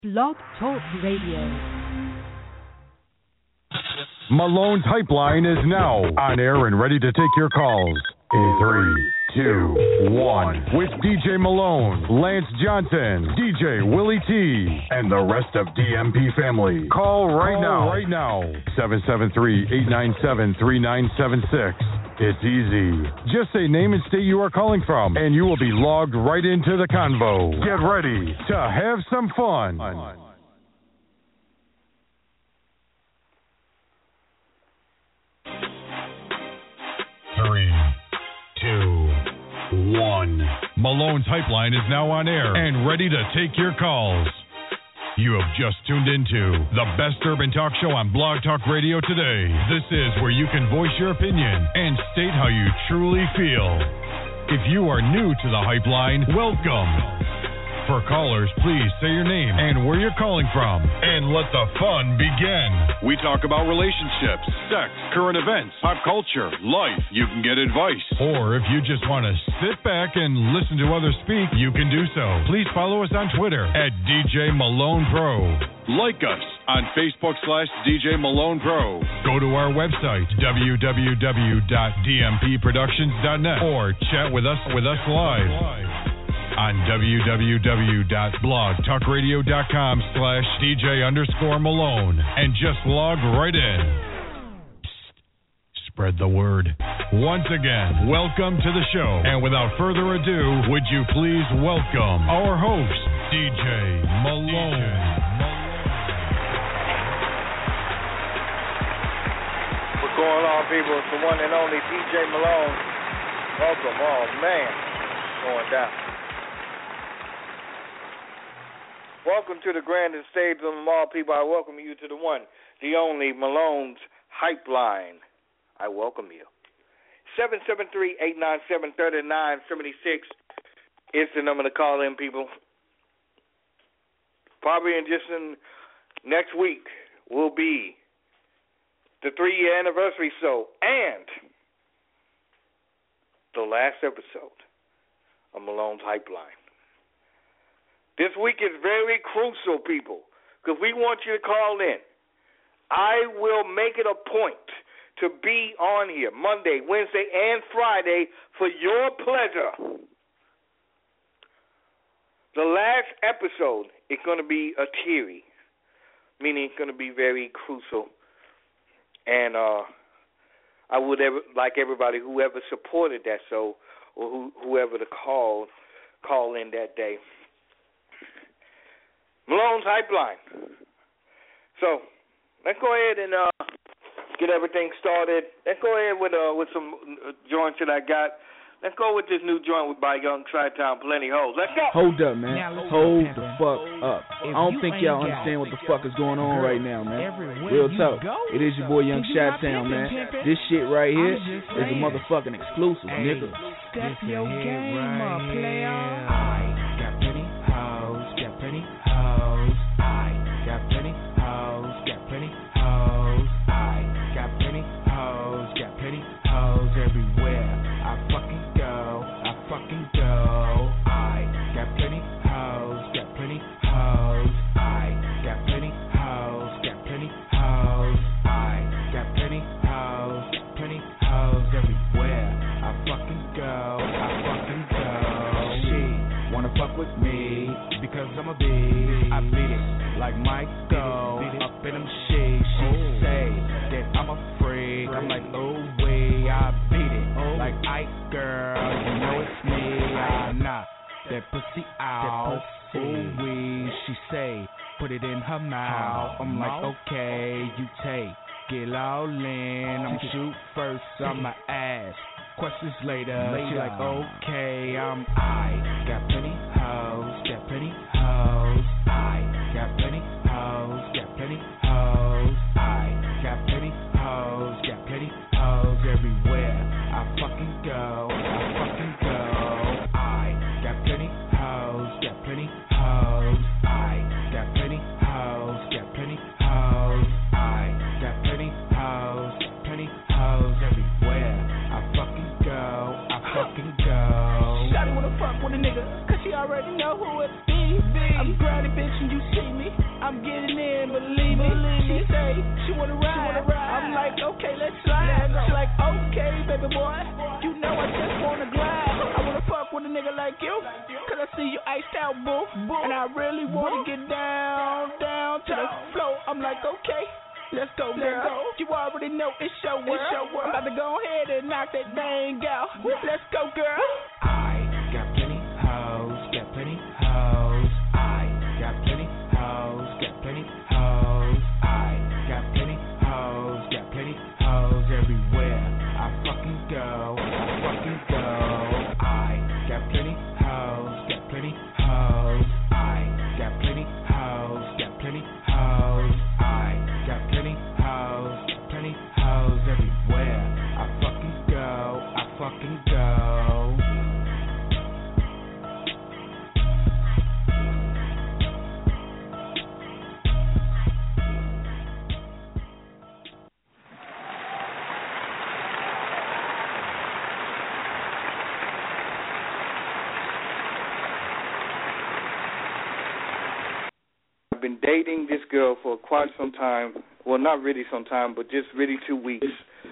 Blog Talk Radio. Malone's Pipeline is now on air and ready to take your calls. In 3, 2, 1. With DJ Malone, Lance Johnson, DJ Willie T, and the rest of DMP family. Call right now. 773-897-3976. It's easy. Just say name and state you are calling from, and you will be logged right into the convo. Get ready to have some fun. 3, 2, 1. Malone's Pipeline is now on air and ready to take your calls. You have just tuned into the best urban talk show on Blog Talk Radio today. This is where you can voice your opinion and state how you truly feel. If you are new to the Pipeline, welcome. For callers, please say your name and where you're calling from, and let the fun begin. We talk about relationships, sex, current events, pop culture, life. You can get advice. Or if you just want to sit back and listen to others speak, you can do so. Please follow us on Twitter at DJ Malone Pro. Like us on Facebook/DJ Malone Pro. Go to our website, www.dmpproductions.net, or chat with us live on www.blogtalkradio.com/DJ_Malone, and just log right in. Psst. Spread the word. Once again, welcome to the show. And without further ado, would you please welcome our host, DJ Malone. What's going on, people? It's the one and only DJ Malone. Welcome. Oh, man. Going down. Welcome to the grandest stage of them all, people. I welcome you to the one, the only Malone's Pipeline. I welcome you. 773-897-3976 is the number to call in, people. Probably in next week will be the 3-year anniversary show and the last episode of Malone's Pipeline. This week is very crucial, people, because we want you to call in. I will make it a point to be on here Monday, Wednesday, and Friday for your pleasure. The last episode is going to be a teary, meaning it's going to be very crucial. And I would like everybody, whoever supported that show or whoever to call in that day. Malone's Pipeline. So let's go ahead and get everything started. Let's go ahead with some joints that I got. Let's go with this new joint by Young Tri-Town, Plenty Hoes. Let's go. Hold up, man. Hold the fuck up. I don't think y'all understand what the fuck is going on right now, man. Real talk. It is your boy Young Chi-Town, man. This shit right here is a motherfucking exclusive, nigga. Step your game up, player. Like Michael, up in them shades, she say that I'm a freak. I'm like, oh wait, I beat it. Like Ike girl, you know it's me. I knock that pussy out. Ooh wee, she say, put it in her mouth. I'm like, okay, you take it all in. I'm shoot first, I'ma ask questions later. She like, okay, I got plenty hoes, got plenty hoes. I got plenty hoes, got plenty hoes. I got plenty hoes, got plenty hoes everywhere. I fucking go, I got plenty hoes, got plenty hoes. I got plenty hoes, got plenty hoes. I got plenty hoes, plenty hoes everywhere. I fucking go. Shawty wanna fuck with a nigga, 'cause she believe me. She say she wanna ride. I'm like, okay, let's slide. She like, okay, baby boy. You know I just wanna glide. I wanna fuck with a nigga like you, cause I see you iced out, boo. And I really wanna get down to the floor. I'm like, okay, let's go, girl. You already know it's your world. I'm about to go ahead and knock that thing out. Let's go, girl. I got plenty hoes, got plenty hoes. I got plenty hoes, got plenty hoes. I got plenty hoes, got plenty hoes everywhere. I fucking go, I got plenty hoes, got plenty hoes. I got plenty hoes, got plenty hoes. I got plenty hoes everywhere. I fucking go. I've been dating this girl for quite some time. Well, not really some time, but just really 2 weeks.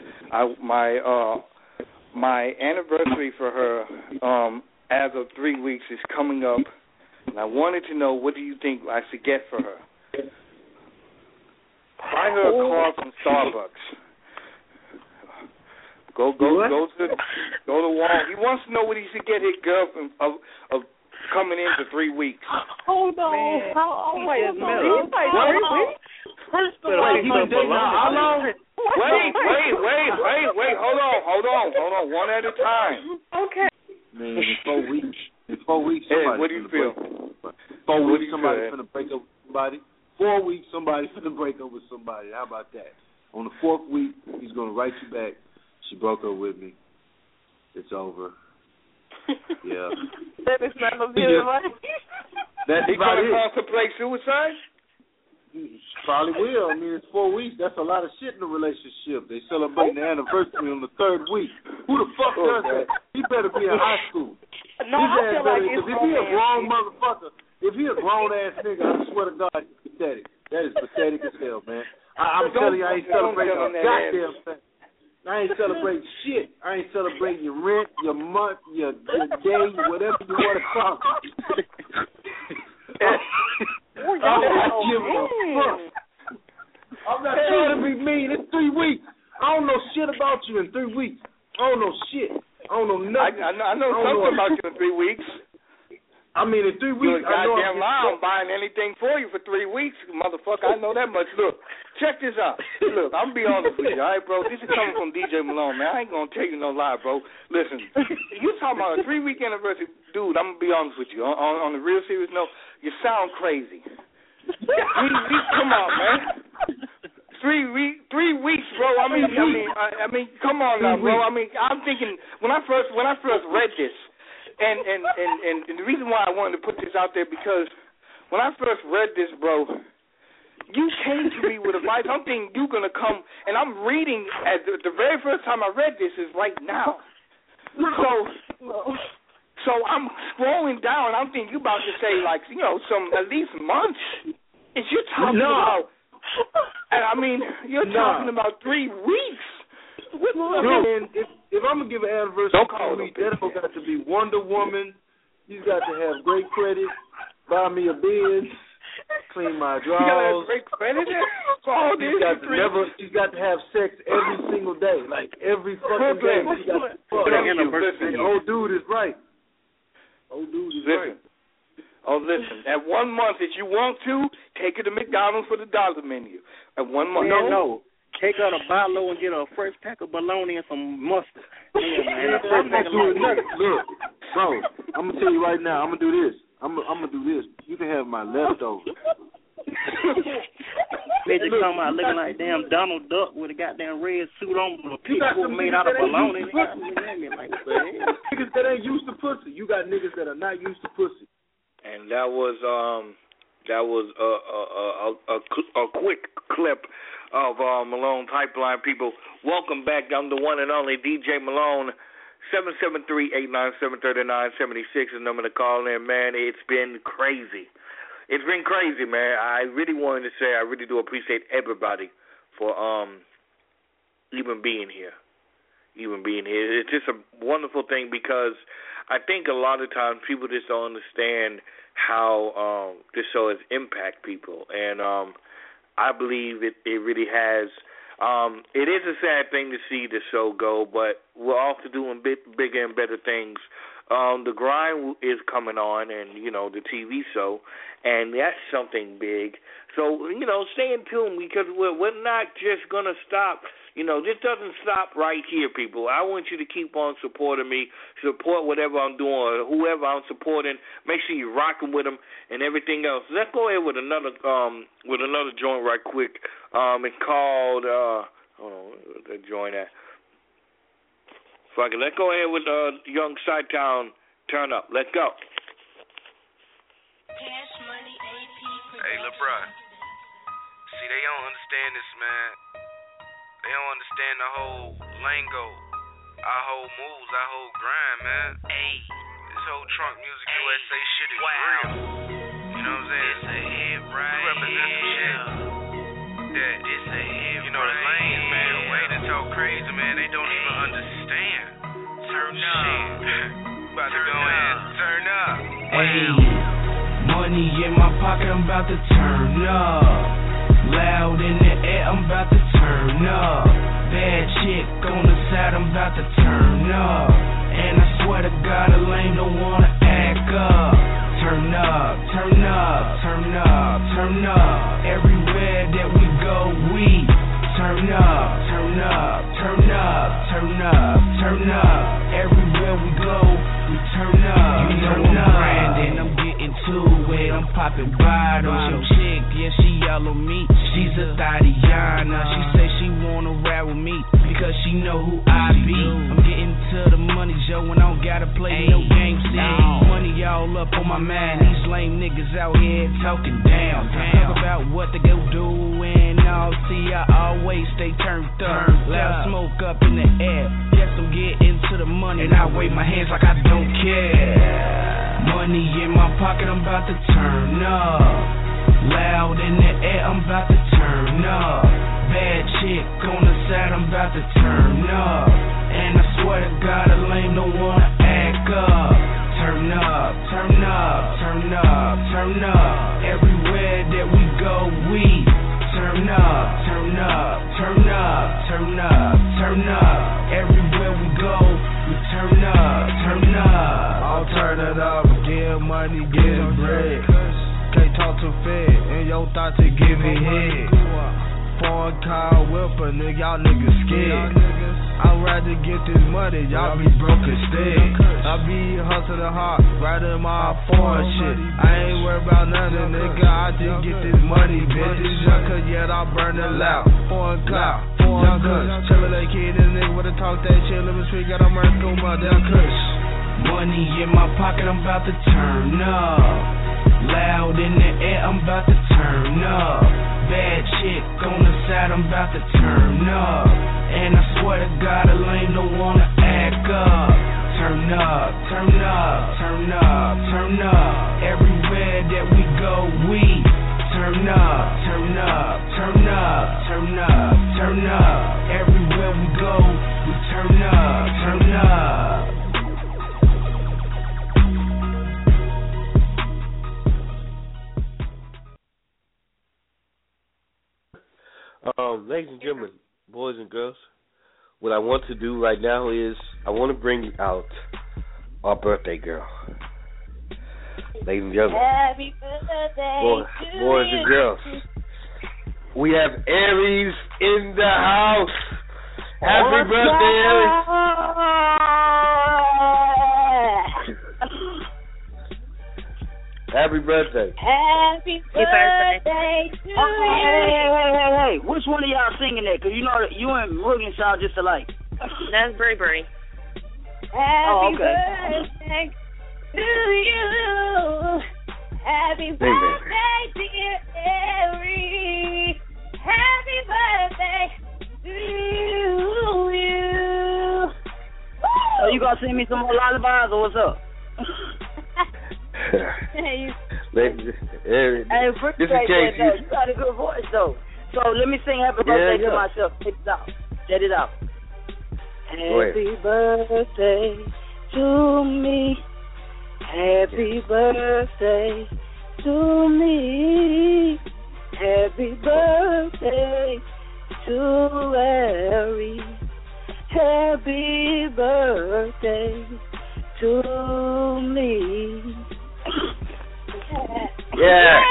My anniversary for her, as of 3 weeks, is coming up, and I wanted to know, what do you think I should get for her? Buy her a car from Starbucks. Go to Walmart. He wants to know what he should get his girlfriend of coming in for 3 weeks. Hold on. Man. Wait a minute. First of all, how long? Wait. Hold on. One at a time. Okay. Man, in 4 weeks. In 4 weeks, somebody. What do you feel? 4 weeks, somebody's finna break up with somebody. 4 weeks, somebody's finna break up with somebody. How about that? On the 4th week, he's gonna write you back. She broke up with me. It's over. Yeah. That is not no good, right? That's he about gonna it. contemplate suicide? He probably will. I mean, it's 4 weeks. That's a lot of shit in a relationship. They celebrate the anniversary on the 3rd week. Who the fuck does that? He better be in high school. No, I feel like it's if he a grown motherfucker, if he a grown ass nigga, I swear to God, he's pathetic. That is pathetic as hell, man. I'm telling you, I ain't celebrating a goddamn thing. I ain't celebrating shit. I ain't celebrating your rent, your month, your day, whatever you want to call it. I'm not giving a fuck. I'm not trying to be mean. It's 3 weeks. I don't know shit about you in 3 weeks. I don't know shit. I don't know nothing. I know something about you in 3 weeks. I mean, in 3 weeks, You're a goddamn lie. I'm buying anything for you for 3 weeks, motherfucker. I know that much. Look, check this out. Look, I'm going to be honest with you, all right, bro? This is coming from DJ Malone, man. I ain't going to tell you no lie, bro. Listen, you talking about a 3-week anniversary. Dude, I'm going to be honest with you. On the real serious note, you sound crazy. 3 weeks, come on, man. 3 weeks, bro. I mean, come on now, bro. I mean, I'm thinking when I first read this, and the reason why I wanted to put this out there, because when I first read this, bro, you came to me with advice. I'm thinking you're gonna come, and I'm reading at the very first time I read this is right now. So I'm scrolling down, and I'm thinking you about to say like, you know, some at least months. Is you talking about? And I mean, you're talking about 3 weeks. Man, if I'm gonna give an anniversary, that don't got to be Wonder Woman. He's got to have great credit, buy me a Benz, clean my drawers. You gotta have great credit for all this. He's got to have sex every single day, like every fucking day. He got to fuck. Listen, old dude is right. Old dude is right. Oh, listen, at 1 month, if you want to, take her to McDonald's for the dollar menu. At 1 month. No. Take her to Bilo and get her a fresh pack of bologna and some mustard. Look, bro, I'm going to tell you right now, I'm going to do this. I'm going to do this. You can have my leftovers. They just come out looking like damn Donald Duck with a goddamn red suit on, with a people made out of bologna. Niggas that ain't used to pussy. You got niggas that are not used to pussy. And that was a quick clip of Malone Pipeline. People, welcome back. I'm the one and only DJ Malone. 773-897-3976 is the number to call in. Man, it's been crazy. it's been crazy, man. I really wanted to say I really do appreciate everybody for even being here. It's just a wonderful thing because I think a lot of times people just don't understand how this show has impacted people, and I believe it really has. It is a sad thing to see the show go, but we're also doing bigger and better things. The Grind is coming on, and, the TV show, and that's something big. So, stay in tune because we're not just going to stop. This doesn't stop right here, people. I want you to keep on supporting me, support whatever I'm doing, or whoever I'm supporting. Make sure you're rocking with them and everything else. Let's go ahead with another joint right quick. It's called, hold on, let's join that. Fuck it, let's go ahead with Young Chi-Town, Turn Up. Let's go. Hey, LeBron. See, they don't understand this, man. They don't understand the whole lingo, our whole moves, our whole grind, man. Hey, this whole Trunk Music USA shit is real. You know what I'm saying? It's a hit right here. We represent some shit that it's a hit. The lanes, man, the way they talk crazy, man, they don't even understand. Turn up. About to go in. Turn up. Hey, money in my pocket, I'm about to turn up. Loud in the air, I'm about to turn up. Bad chick on the side, I'm about to turn up. And I swear to God, a lame don't wanna act up. Turn up, turn up, turn up, turn up. Everywhere that we go, we turn up, turn up, turn up, turn up, turn up. Everywhere we go, we turn up, turn up. Brandon, I'm getting to it, I'm popping bottles. Your chick, yeah, she yellow me. She's a Tatiana. She say she wanna ride with me because she know who I be. I'm getting to the money, Joe, and I don't gotta play no games. Money all up on my mind. These lame niggas out here talking down. Talk about what they go do and all. See, I always stay turned up. Loud smoke up in the air. Yes, I'm getting to the money, and I wave my hands like I don't care. Money in my pocket, I'm about to turn up. Loud in the air, I'm about to turn up. Bad chick on the side, I'm about to turn up. And I swear to God, a lame don't wanna act up. Turn up, turn up, turn up, turn up. Everywhere that we go, we turn up, turn up, turn up, turn up, turn up. Everywhere we go, we turn up, turn up. I'll turn it up, get money, get bread. Can't talk too fed, and your thoughts to give me head. Foreign car whipper, nigga, y'all niggas scared. I'd rather get this money, y'all be broke instead. I be hustling hard, riding my foreign shit. I ain't worried about nothing, nigga, I just get this money, bitch. This junker, yet I burn it loud. Foreign cloud, foreign guns. Chillin' that kid, this nigga with a talk that shit. Let me speak, got a murder, go my damn kush. Money in my pocket, I'm about to turn up. Loud in the air, I'm about to turn up. Bad chick on the side, I'm about to turn up. And I swear to God, a lame don't wanna act up. Turn up, turn up, turn up, turn up. Everywhere that we go, we turn up, turn up, turn up, turn up, turn up. Everywhere we go, we turn up, turn up. Ladies and gentlemen, boys and girls, what I want to do right now is I want to bring out our birthday girl. Ladies and gentlemen, happy birthday, boys and girls, we have Aries in the house. Happy birthday, Aries. Happy birthday. Happy birthday to you. Hey. Which one of y'all singing that? Because you know you and William sound just alike. That's Bray Bray. Happy birthday to you. Happy birthday, dear Aries. Happy birthday to you. So you gonna sing me some more lullabies or what's up? Hey, appreciate that, though. You got a good voice, though. So let me sing happy birthday to myself. Check it out. Set it out. Happy birthday to me. Happy birthday to me. Happy birthday to Larry. Happy birthday to me. Yeah.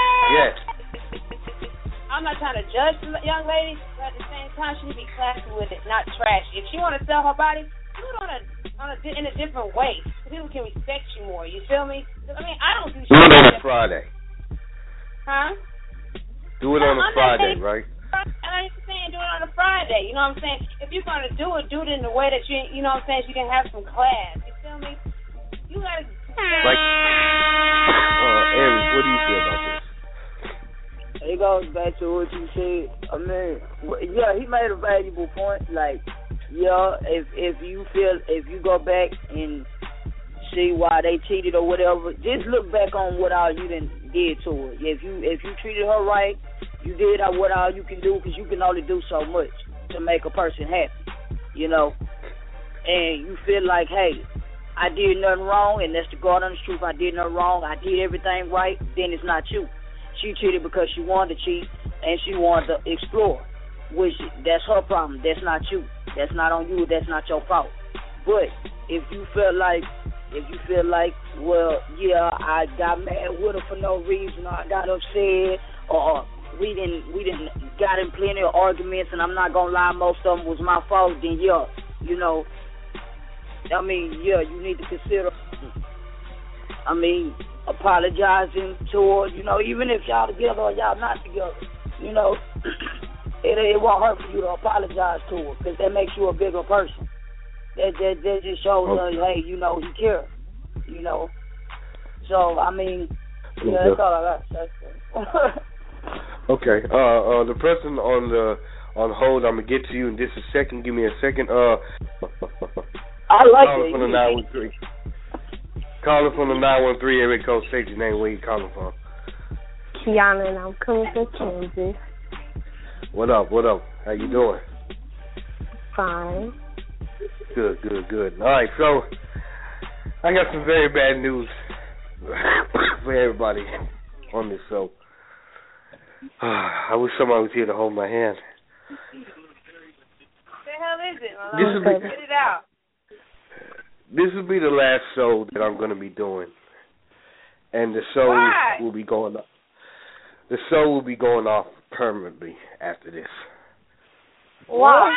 I'm not trying to judge the young lady, but at the same time, she need to be classy with it, not trashy. If she want to sell her body, do it in a different way. So people can respect you more. You feel me? I mean, I don't do shit. Do it on a Friday. Huh? Do it on a Friday, right? I ain't saying do it on a Friday. You know what I'm saying? If you're gonna do it in a way that you know what I'm saying, you can have some class. You feel me? You gotta. Like, Aries, what do you feel about this? It goes back to what you said. I mean, yeah, he made a valuable point. Like, yeah, if you go back and see why they cheated or whatever, just look back on what all you did to her. If you treated her right, you did what all you can do, because you can only do so much to make a person happy, you know. And you feel like, hey, I did nothing wrong, and that's the God honest truth. I did nothing wrong. I did everything right. Then it's not you. She cheated because she wanted to cheat and she wanted to explore, which that's her problem. That's not you. That's not on you. That's not your fault. But if you feel like, well, yeah, I got mad with her for no reason, or I got upset, or we didn't got in plenty of arguments, and I'm not gonna lie, most of them was my fault. Then yeah, you know, I mean, yeah, you need to consider. I mean, apologizing to her, you know, even if y'all together or y'all not together, you know, it won't hurt for you to apologize to her, because that makes you a bigger person. That just shows her, hey, you know, he cares, you know. So, I mean, yeah, that's all I got to say. Okay. The person on hold, I'm gonna get to you in just a second. Give me a second. I like it. From the 913. Calling from the 913 area code. State your name. Where you calling from? Kiana, and I'm coming from Kansas. What up? How you doing? Fine. Good. All right, so I got some very bad news for everybody on this show. I wish somebody was here to hold my hand. What the hell is it, Malone? Get it out. This will be the last show that I'm going to be doing, and the show will be going up. The show will be going off permanently after this. Why?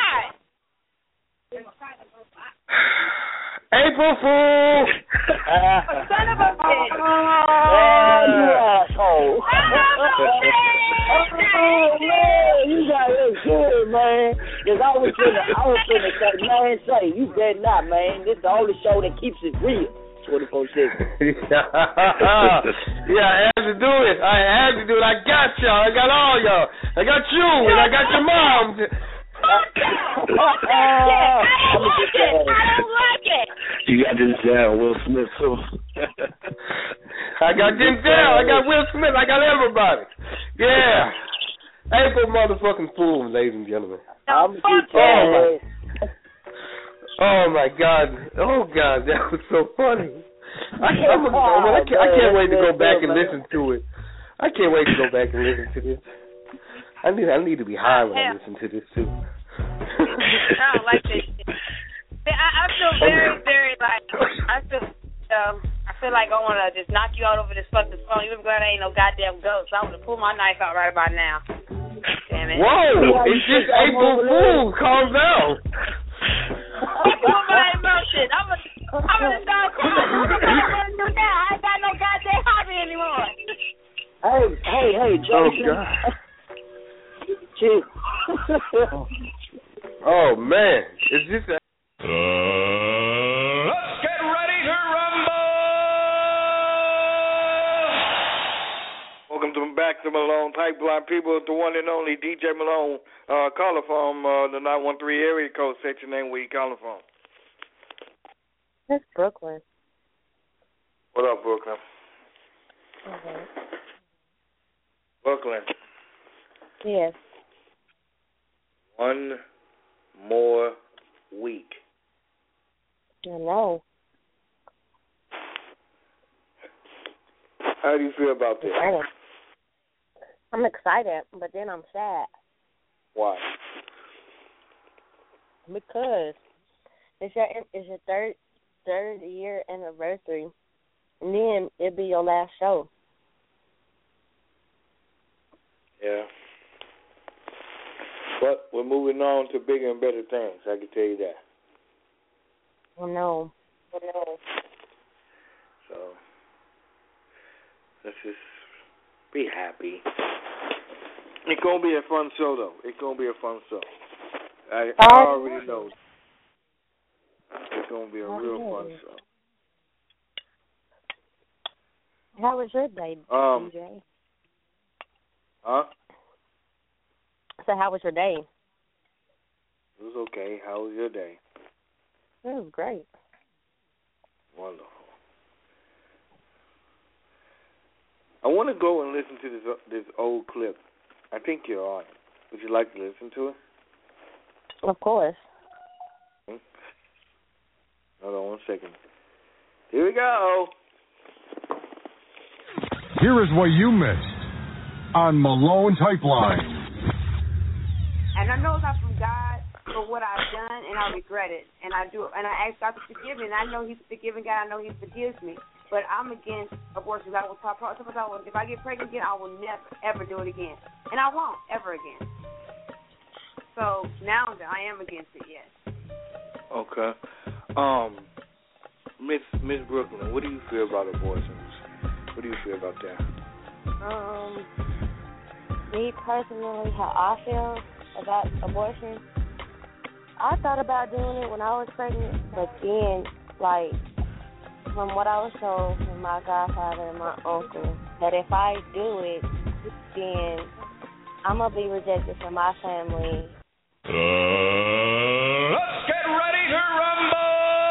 April Fool! Son of a bitch! You asshole! You got it good, man. Because I was finna say, man, you better not, man. This is the only show that keeps it real. 24/7. Yeah, I had to do it. I got y'all. I got all y'all. I got you, and I got your mom. I don't like it. You got Denzel, Will Smith too. I got Denzel, I got Will Smith, I got everybody. Yeah. April motherfucking Fool, ladies and gentlemen. Oh my God. Oh God, that was so funny. I can't wait to go back and listen to it. I can't wait to go back and listen to this. I need to be high when I listen to this too. I don't like this shit. I feel very, very like I feel like I want to just knock you out over this fucking phone. You glad I ain't no goddamn ghost. I want to pull my knife out right about now. Damn it. Whoa! It's just April Fool. Calm down. I'm doing my emotion. I'm gonna start crying. I'm gonna do that. I ain't got no goddamn hobby anymore. Hey, Jason. Oh God. Chill. Oh man, is this? Let's get ready to rumble. Welcome back to Malone Pipeline, people. The one and only DJ Malone. Caller from the 913 area code. Say your name. Where you calling from? That's Brooklyn. What up, Brooklyn? Okay. Brooklyn. Yes. One more week. I know. How do you feel about this? I'm excited, but then I'm sad. Why? Because it's your third year anniversary, and then it'll be your last show. Yeah. But we're moving on to bigger and better things. I can tell you that. I know. So let's just be happy. It's gonna be a fun show, though. It's gonna be a fun show. I already know. It's gonna be a real fun show. How was your day, DJ? Huh? So how was your day? It was okay. How was your day? It was great. Wonderful. I want to go and listen to this old clip. I think you're on. Would you like to listen to it? Of course. Hold on 1 second. Here we go. Here is what you missed on Malone Pipeline. And I know it's not from God for what I've done, and I regret it. And I ask God to forgive me, and I know He's a forgiving God. I know He forgives me. But I'm against abortions. I will talk about if I get pregnant again, I will never, ever do it again. And I won't, ever again. So now I am against it, yes. Okay. Miss Brooklyn, what do you feel about abortions? What do you feel about that? Me personally, how I feel about abortion, I thought about doing it when I was pregnant, but then, like, from what I was told from my godfather and my uncle, that if I do it, then I'm going to be rejected from my family. Let's get ready to rumble!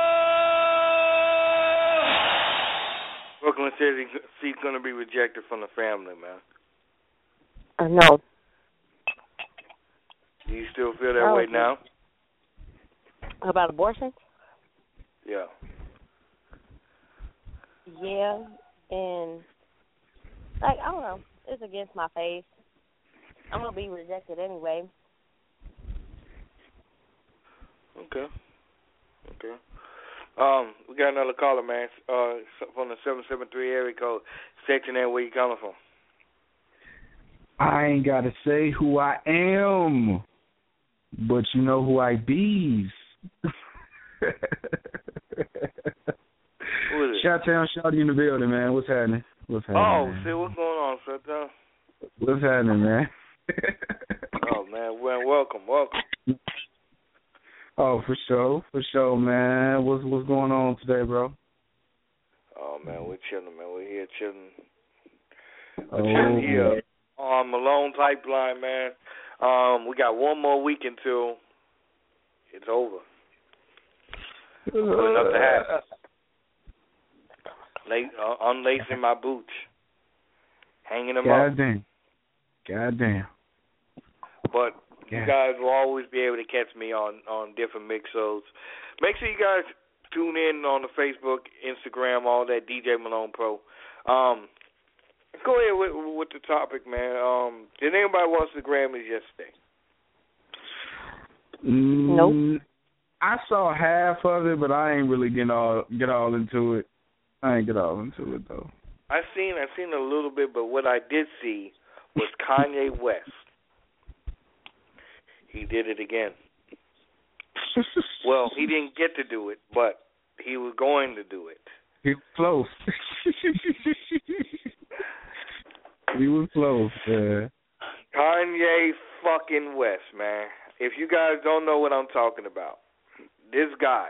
Brooklyn says she's going to be rejected from the family, man. No. Do you still feel that way now? About abortion? Yeah. Yeah, and, like, I don't know. It's against my faith. I'm going to be rejected anyway. Okay. We got another caller, man, from the 773 area code. Section A, where you coming from? I ain't got to say who I am, but you know who I bees. Who is it? Shot-town, shouty in the building, man. What's happening? Oh, see, what's going on, Shot-town? What's happening, man? Oh, man, well, welcome. Oh, for sure, man. What's going on today, bro? Oh, man, we're chilling, man. We're here chilling. We're chilling here on Malone Pipeline, man. We got one more week until it's over. Putting up the hat. Unlacing my boots. Hanging them up. Goddamn. But you guys will always be able to catch me on different mixos. Make sure you guys tune in on the Facebook, Instagram, all that, DJ Malone Pro. Let's go ahead with the topic, man. Did anybody watch the Grammys yesterday? Nope. I saw half of it, but I ain't really get all into it. I ain't get all into it though. I seen a little bit, but what I did see was Kanye West. He did it again. Well, he didn't get to do it, but he was going to do it. He was close. He was close, man. Kanye fucking West, man. If you guys don't know what I'm talking about, this guy,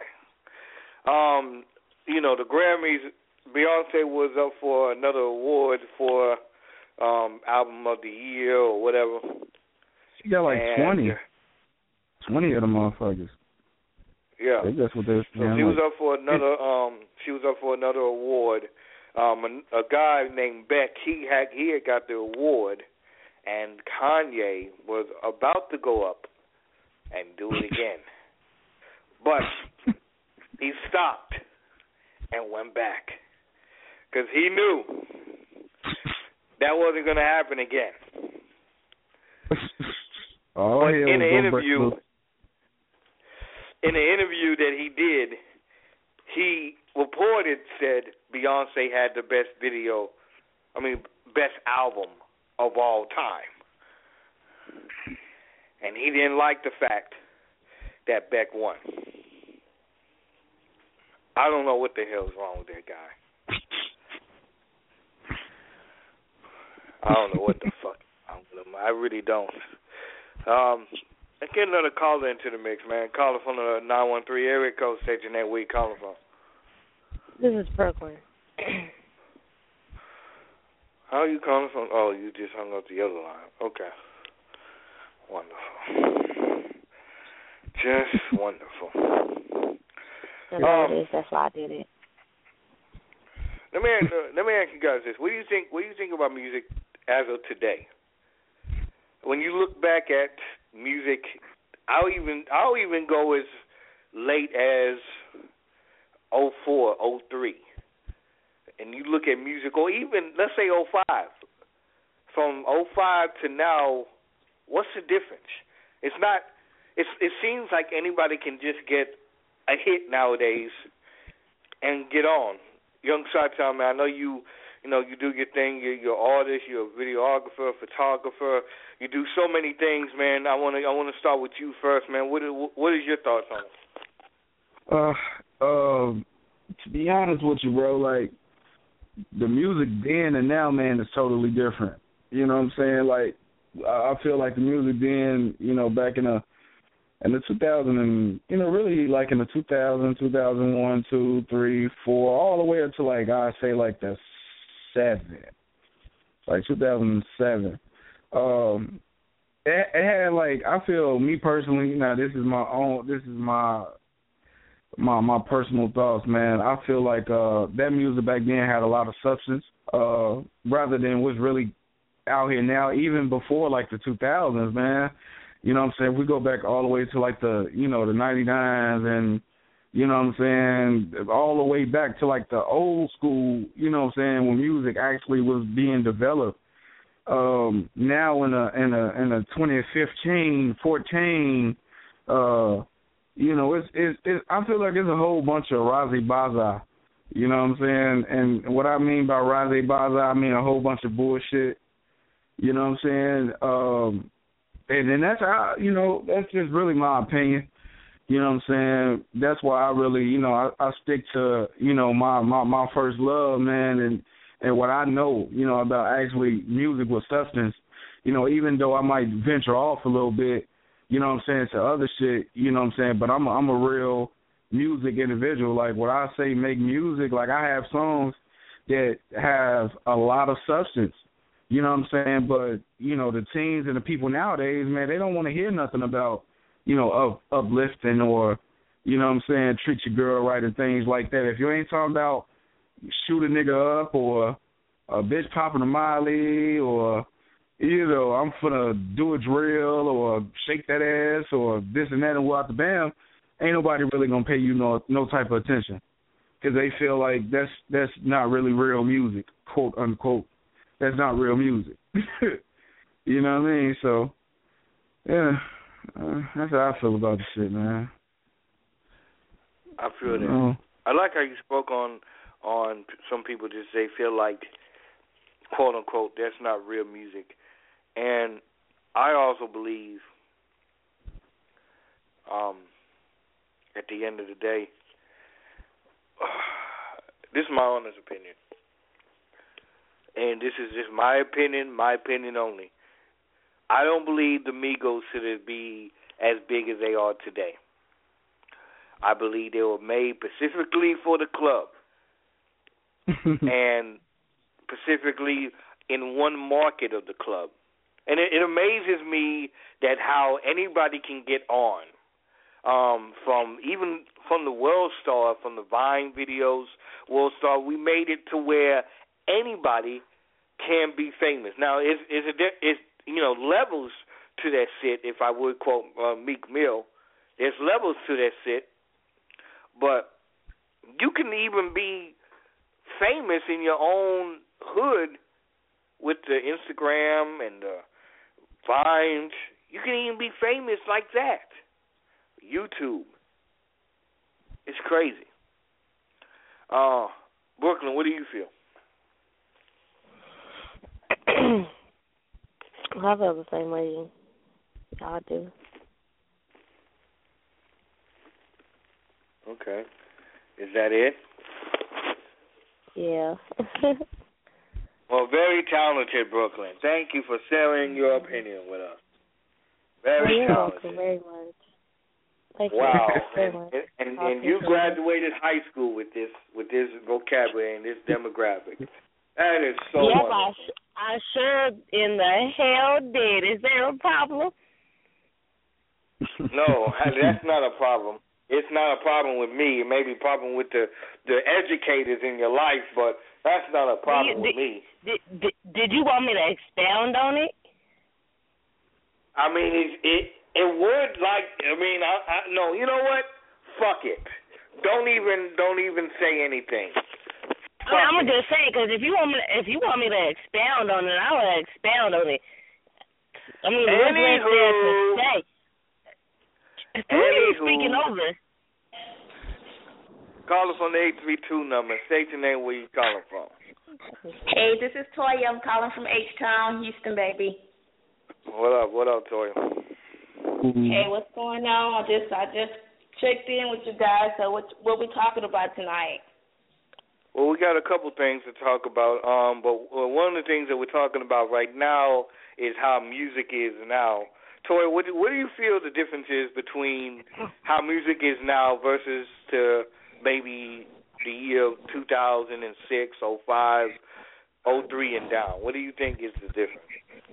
the Grammys, Beyonce was up for another award for Album of the Year or whatever. She got like 20 of them motherfuckers. Yeah. That's what they're so she was up for another. She was up for another award. A guy named Beck, he had got the award, and Kanye was about to go up and do it again. But he stopped and went back because he knew that wasn't going to happen again. But in an interview that he did, he reported said Beyonce had the best album of all time. And he didn't like the fact that Beck won. I don't know what the hell's wrong with that guy. I don't know what the fuck is wrong with him. I really don't. Let's get another caller into the mix, man. Caller from the 913 area code station. That where you calling from? This is Brooklyn. How are you calling from? Oh, you just hung up the other line. Okay. Wonderful. Just wonderful. That's why I did it. Let me ask you guys this. What do you think about music as of today? When you look back at music, I'll even go as late as 04, 03. And you look at music, or even, let's say 05. From 05 to now, what's the difference? It seems like anybody can just get a hit nowadays and get on. Young Chi-Town, man, I know you do your thing. You're an artist. You're a videographer, photographer. You do so many things, man. I want to start with you first, man. What is your thoughts on it? To be honest with you, bro, like the music then and now, man, is totally different. You know what I'm saying? Like I feel like the music then, back in the 2000 and really like in the 2000, 2001, 2, 3, 4, all the way up to like I say like the 2007. It had like, I feel, me personally, this is my personal thoughts, man. I feel like that music back then had a lot of substance, rather than what's really out here now. Even before like the 2000s, man. You know what I'm saying? We go back all the way to like the, the 99s and, you know what I'm saying, all the way back to like the old school, you know what I'm saying, when music actually was being developed. Now in a 2015, 14, it's I feel like there's a whole bunch of Razi Baza, you know what I'm saying? And what I mean by Razi Baza, I mean a whole bunch of bullshit, you know what I'm saying? And then that's how, that's just really my opinion. You know what I'm saying? That's why I really, I stick to, my first love, man, and what I know, about actually music with substance. Even though I might venture off a little bit, you know what I'm saying, to other shit, you know what I'm saying, but I'm a real music individual. Like, when I say make music, like, I have songs that have a lot of substance. You know what I'm saying? But, the teens and the people nowadays, man, they don't want to hear nothing about, uplifting or, you know what I'm saying, treat your girl right and things like that. If you ain't talking about shoot a nigga up or a bitch popping a Miley or, I'm finna do a drill or shake that ass or this and that and go out the bam, ain't nobody really gonna pay you no type of attention because they feel like that's not really real music, quote unquote. That's not real music. You know what I mean? So, yeah, that's how I feel about the shit, man. I feel that. I like how you spoke on some people just they feel like, quote unquote, that's not real music. And I also believe, at the end of the day, this is my honest opinion. And this is just my opinion only. I don't believe the Migos should be as big as they are today. I believe they were made specifically for the club. And specifically in one market of the club. And it amazes me that how anybody can get on from the World Star, from the Vine videos, World Star. We made it to where anybody can be famous. Now, it's levels to that shit. If I would quote Meek Mill, there's levels to that shit. But you can even be famous in your own hood with the Instagram and the Vines. You can even be famous like that. YouTube. It's crazy. Brooklyn, what do you feel? I feel the same way y'all do. Okay. Is that it? Yeah. Well, very talented, Brooklyn. Thank you for sharing your opinion with us. Very talented. Welcome very much. Thank wow. You very much. And you graduated high school with this vocabulary and this demographic. That is so wonderful. I sure in the hell did. Is there a problem? No, that's not a problem. It's not a problem with me. It may be a problem with the educators in your life, but that's not a problem with me. Did you want me to expound on it? I mean, it would no. You know what? Fuck it. Don't even say anything. I'm gonna just say, because if you want me to expound on it, I will expound on it. I mean, what's left there to say? Who are you speaking over? Caller from the 832 number. State your name, where you calling from. Hey, this is Toya. I'm calling from H-Town, Houston, baby. What up, Toya? Hey, what's going on? I just checked in with you guys. So what we talking about tonight? Well, we got a couple things to talk about. But one of the things that we're talking about right now is how music is now. Toya, what do you feel the difference is between how music is now versus to maybe the year 2006, 05, 03 and down? What do you think is the difference?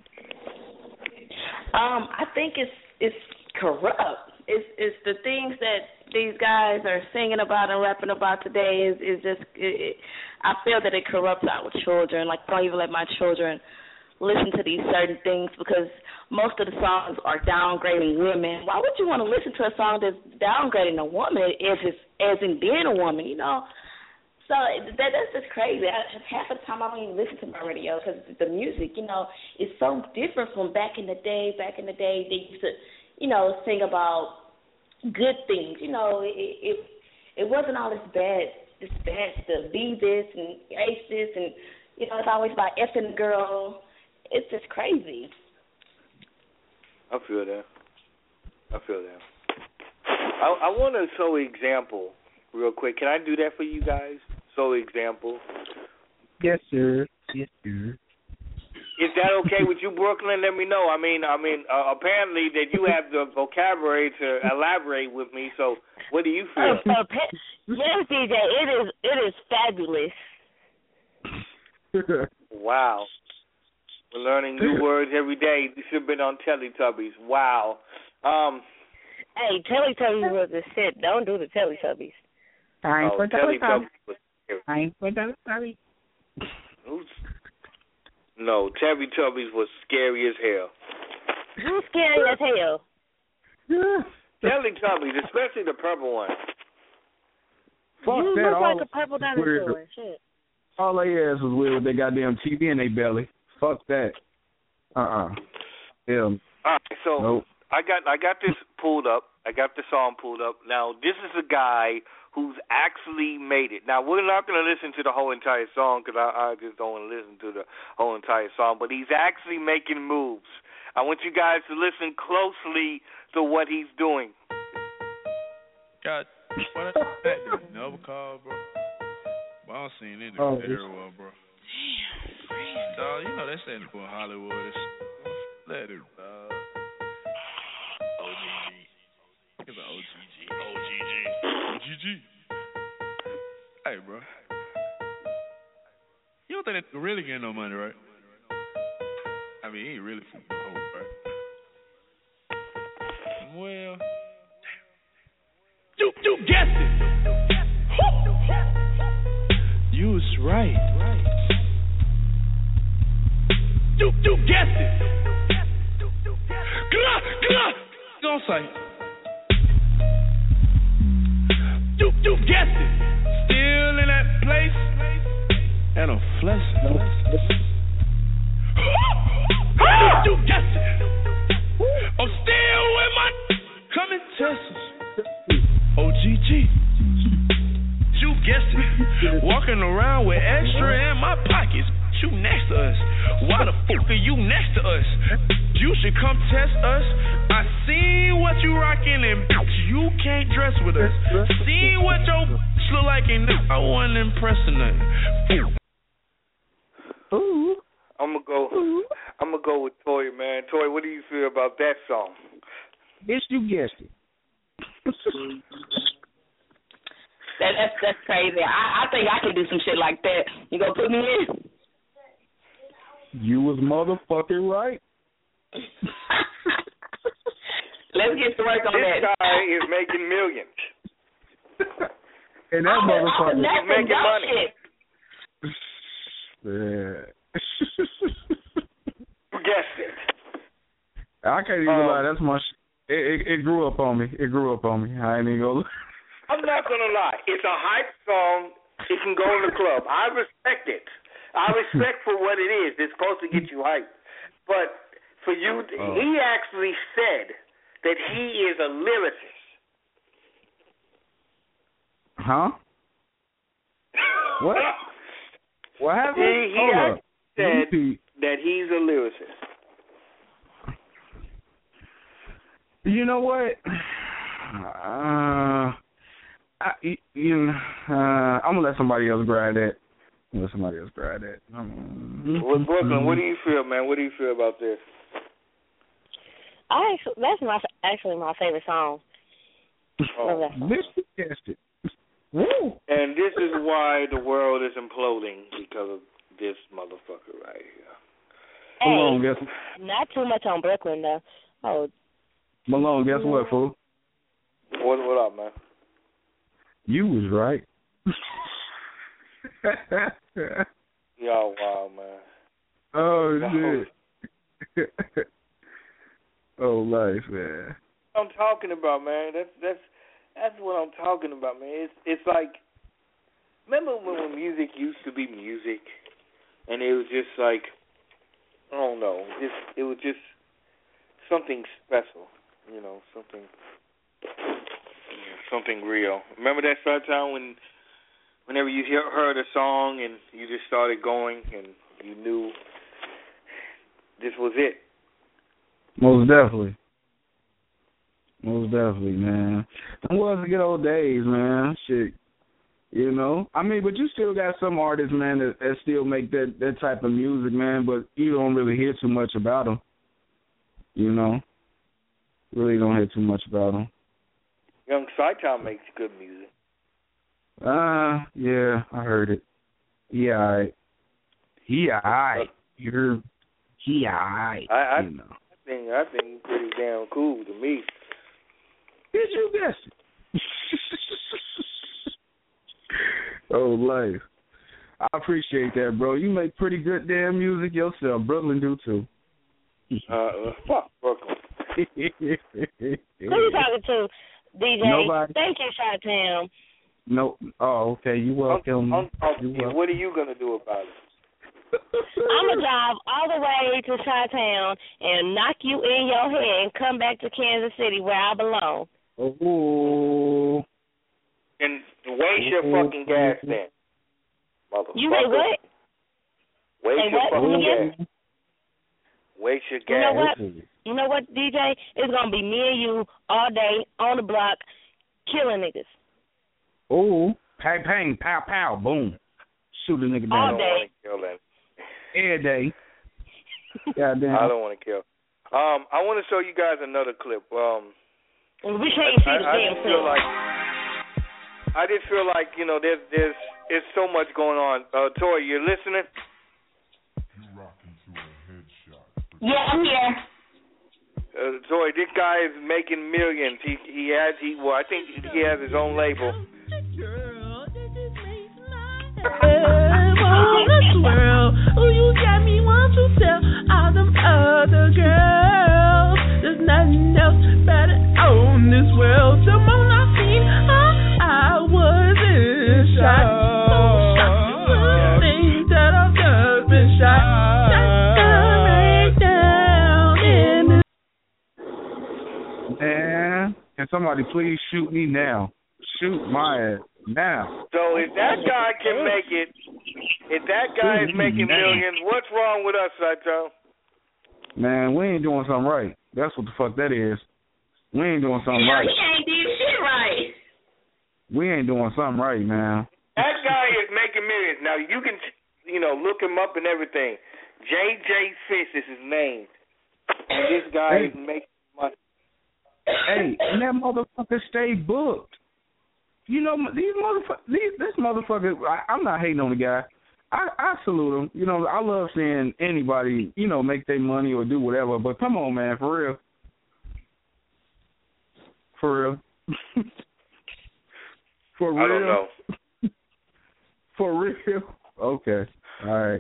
I think it's corrupt. It's the things that these guys are singing about and rapping about today is just. I feel that it corrupts our children. Like, don't even let my children listen to these certain things because most of the songs are downgrading women. Why would you want to listen to a song that's downgrading a woman as in being a woman, you know? So that's just crazy. Half the time I don't even listen to my radio because the music, you know, is so different from back in the day. Back in the day, they used to, you know, sing about good things. You know, it wasn't all this bad stuff. Be this and ace this and, you know, it's always about effing the girl. It's just crazy. I feel that. I want to show an example real quick. Can I do that for you guys? Show an example. Yes, sir. Yes, sir. Is that okay with you, Brooklyn? Let me know. I mean, apparently that you have the vocabulary to elaborate with me. So, what do you feel? Yes, DJ. It is fabulous. Wow. We're learning new words every day. You should have been on Teletubbies. Wow. Hey, Teletubbies was the shit. Don't do the Teletubbies. Time for Teletubbies. Time for Teletubbies. No, Teletubbies was scary as hell. Who's scary as hell? Teletubbies, especially the purple one. Fuck you that. look like a purple dinosaur. Shit. All they ass was weird with their goddamn TV in their belly. Fuck that. Yeah. All right, so nope. I got this pulled up. I got the song pulled up. Now, this is a guy who's actually made it. Now, we're not going to listen to the whole entire song because I just don't want to listen to the whole entire song, but he's actually making moves. I want you guys to listen closely to what he's doing. God, what that dude never called, bro. Well, I don't see it very well, bro. Damn, dog, you know that's that for Hollywood. Let it, dog. OGG. It's an OGG. Hey, bro. You don't think that really getting no money, right? I mean, he ain't really from the whole, right? Well, guessed it. You was right. You guessed it. Don't say. You guessed it. Still in that place. And a flesh. You guessed it. I'm still with my. Come and test us. OGG. You guessed it. Walking around with extra in my pockets. You next to us. Why the fuck are you next to us? You should come test us. I seen what you rockin' and you can't dress with us. Seen what your look like and I wasn't impressing nothing. Ooh. I'm gonna go with Toy, man. Toy, what do you feel about that song? Bitch, you guessed it. That's crazy. I think I could do some shit like that. You gonna put me in? You was motherfucking right. Let's get to work on that. This guy is making millions. And that motherfucker is making money. Yeah. Guessed it. I can't even lie. That's my it grew up on me. It grew up on me. I ain't even gonna. I'm not gonna lie. It's a hype song. It can go in the club. I respect it. I respect for what it is. It's supposed to get you hyped. But for you, he actually said that he is a lyricist. Huh? What? What happened? He actually said that he's a lyricist. You know what? I'm gonna let somebody else grab that. Well, Brooklyn, what do you feel, man? What do you feel about this? That's actually my favorite song. Oh. And this is why the world is imploding, because of this motherfucker right here. Hey, not too much on Brooklyn, though. Oh, Malone, guess what, fool? What up, man? You was right. Y'all wild, man. Oh, shit. Oh, life, man. I'm talking about, man. That's what I'm talking about, man. It's like, remember when music used to be music, and it was just like, I don't know, it was just something special, you know, something real. Remember that start time whenever you heard a song and you just started going and you knew this was it? Most definitely, man. Them was the good old days, man. Shit, you know. I mean, but you still got some artists, man, that still make that type of music, man. But you don't really hear too much about them. You know, really don't hear too much about them. Young Saitan makes good music. Yeah, I heard it. He alright. You heard? He alright. You know. I think pretty damn cool to me. Did you guess it? Oh, life. I appreciate that, bro. You make pretty good damn music yourself. Brooklyn do too. Fuck Brooklyn. Who you talking to, DJ? Nobody. Thank you, Chi-Town. No. Oh, okay. You welcome. I'm talking to you. What are you gonna do about it? I'm gonna drive all the way to Chi-Town and knock you in your head and come back to Kansas City where I belong. Oh. And waste your fucking gas then, motherfucker. You say what? Waste your fucking gas. Waste your gas. You know what, DJ? It's gonna be me and you all day on the block, killing niggas. Oh, pang, pang, pow, pow, boom. Shoot a nigga down. All day. Every day. Goddamn. I don't want to kill. I want to show you guys another clip. We can't see the damn thing. I just feel like, you know, there's so much going on. Tori, you listening? Yeah, I'm here. Zoe, this guy is making millions. I think he has his own label. World, oh, you got me want to tell all them other girls there's nothing else better on this world. The moment I seen her, I was in shock. So shocked, things that I've just been shot. Man, can somebody please shoot me now? Shoot my ass now. So if that guy can make it, if that guy is making millions, what's wrong with us, Saito? Man, we ain't doing something right. That's what the fuck that is. We ain't doing something right. We ain't doing shit right. We ain't doing something right, man. That guy is making millions. Now, you can, look him up and everything. J.J. Fish is his name. And this guy is making money. Hey, and that motherfucker stayed booked. You know, this motherfucker, I'm not hating on the guy. I salute him. You know, I love seeing anybody, make their money or do whatever. But come on, man, for real. For real. For real. I don't know. For real. Okay. All right.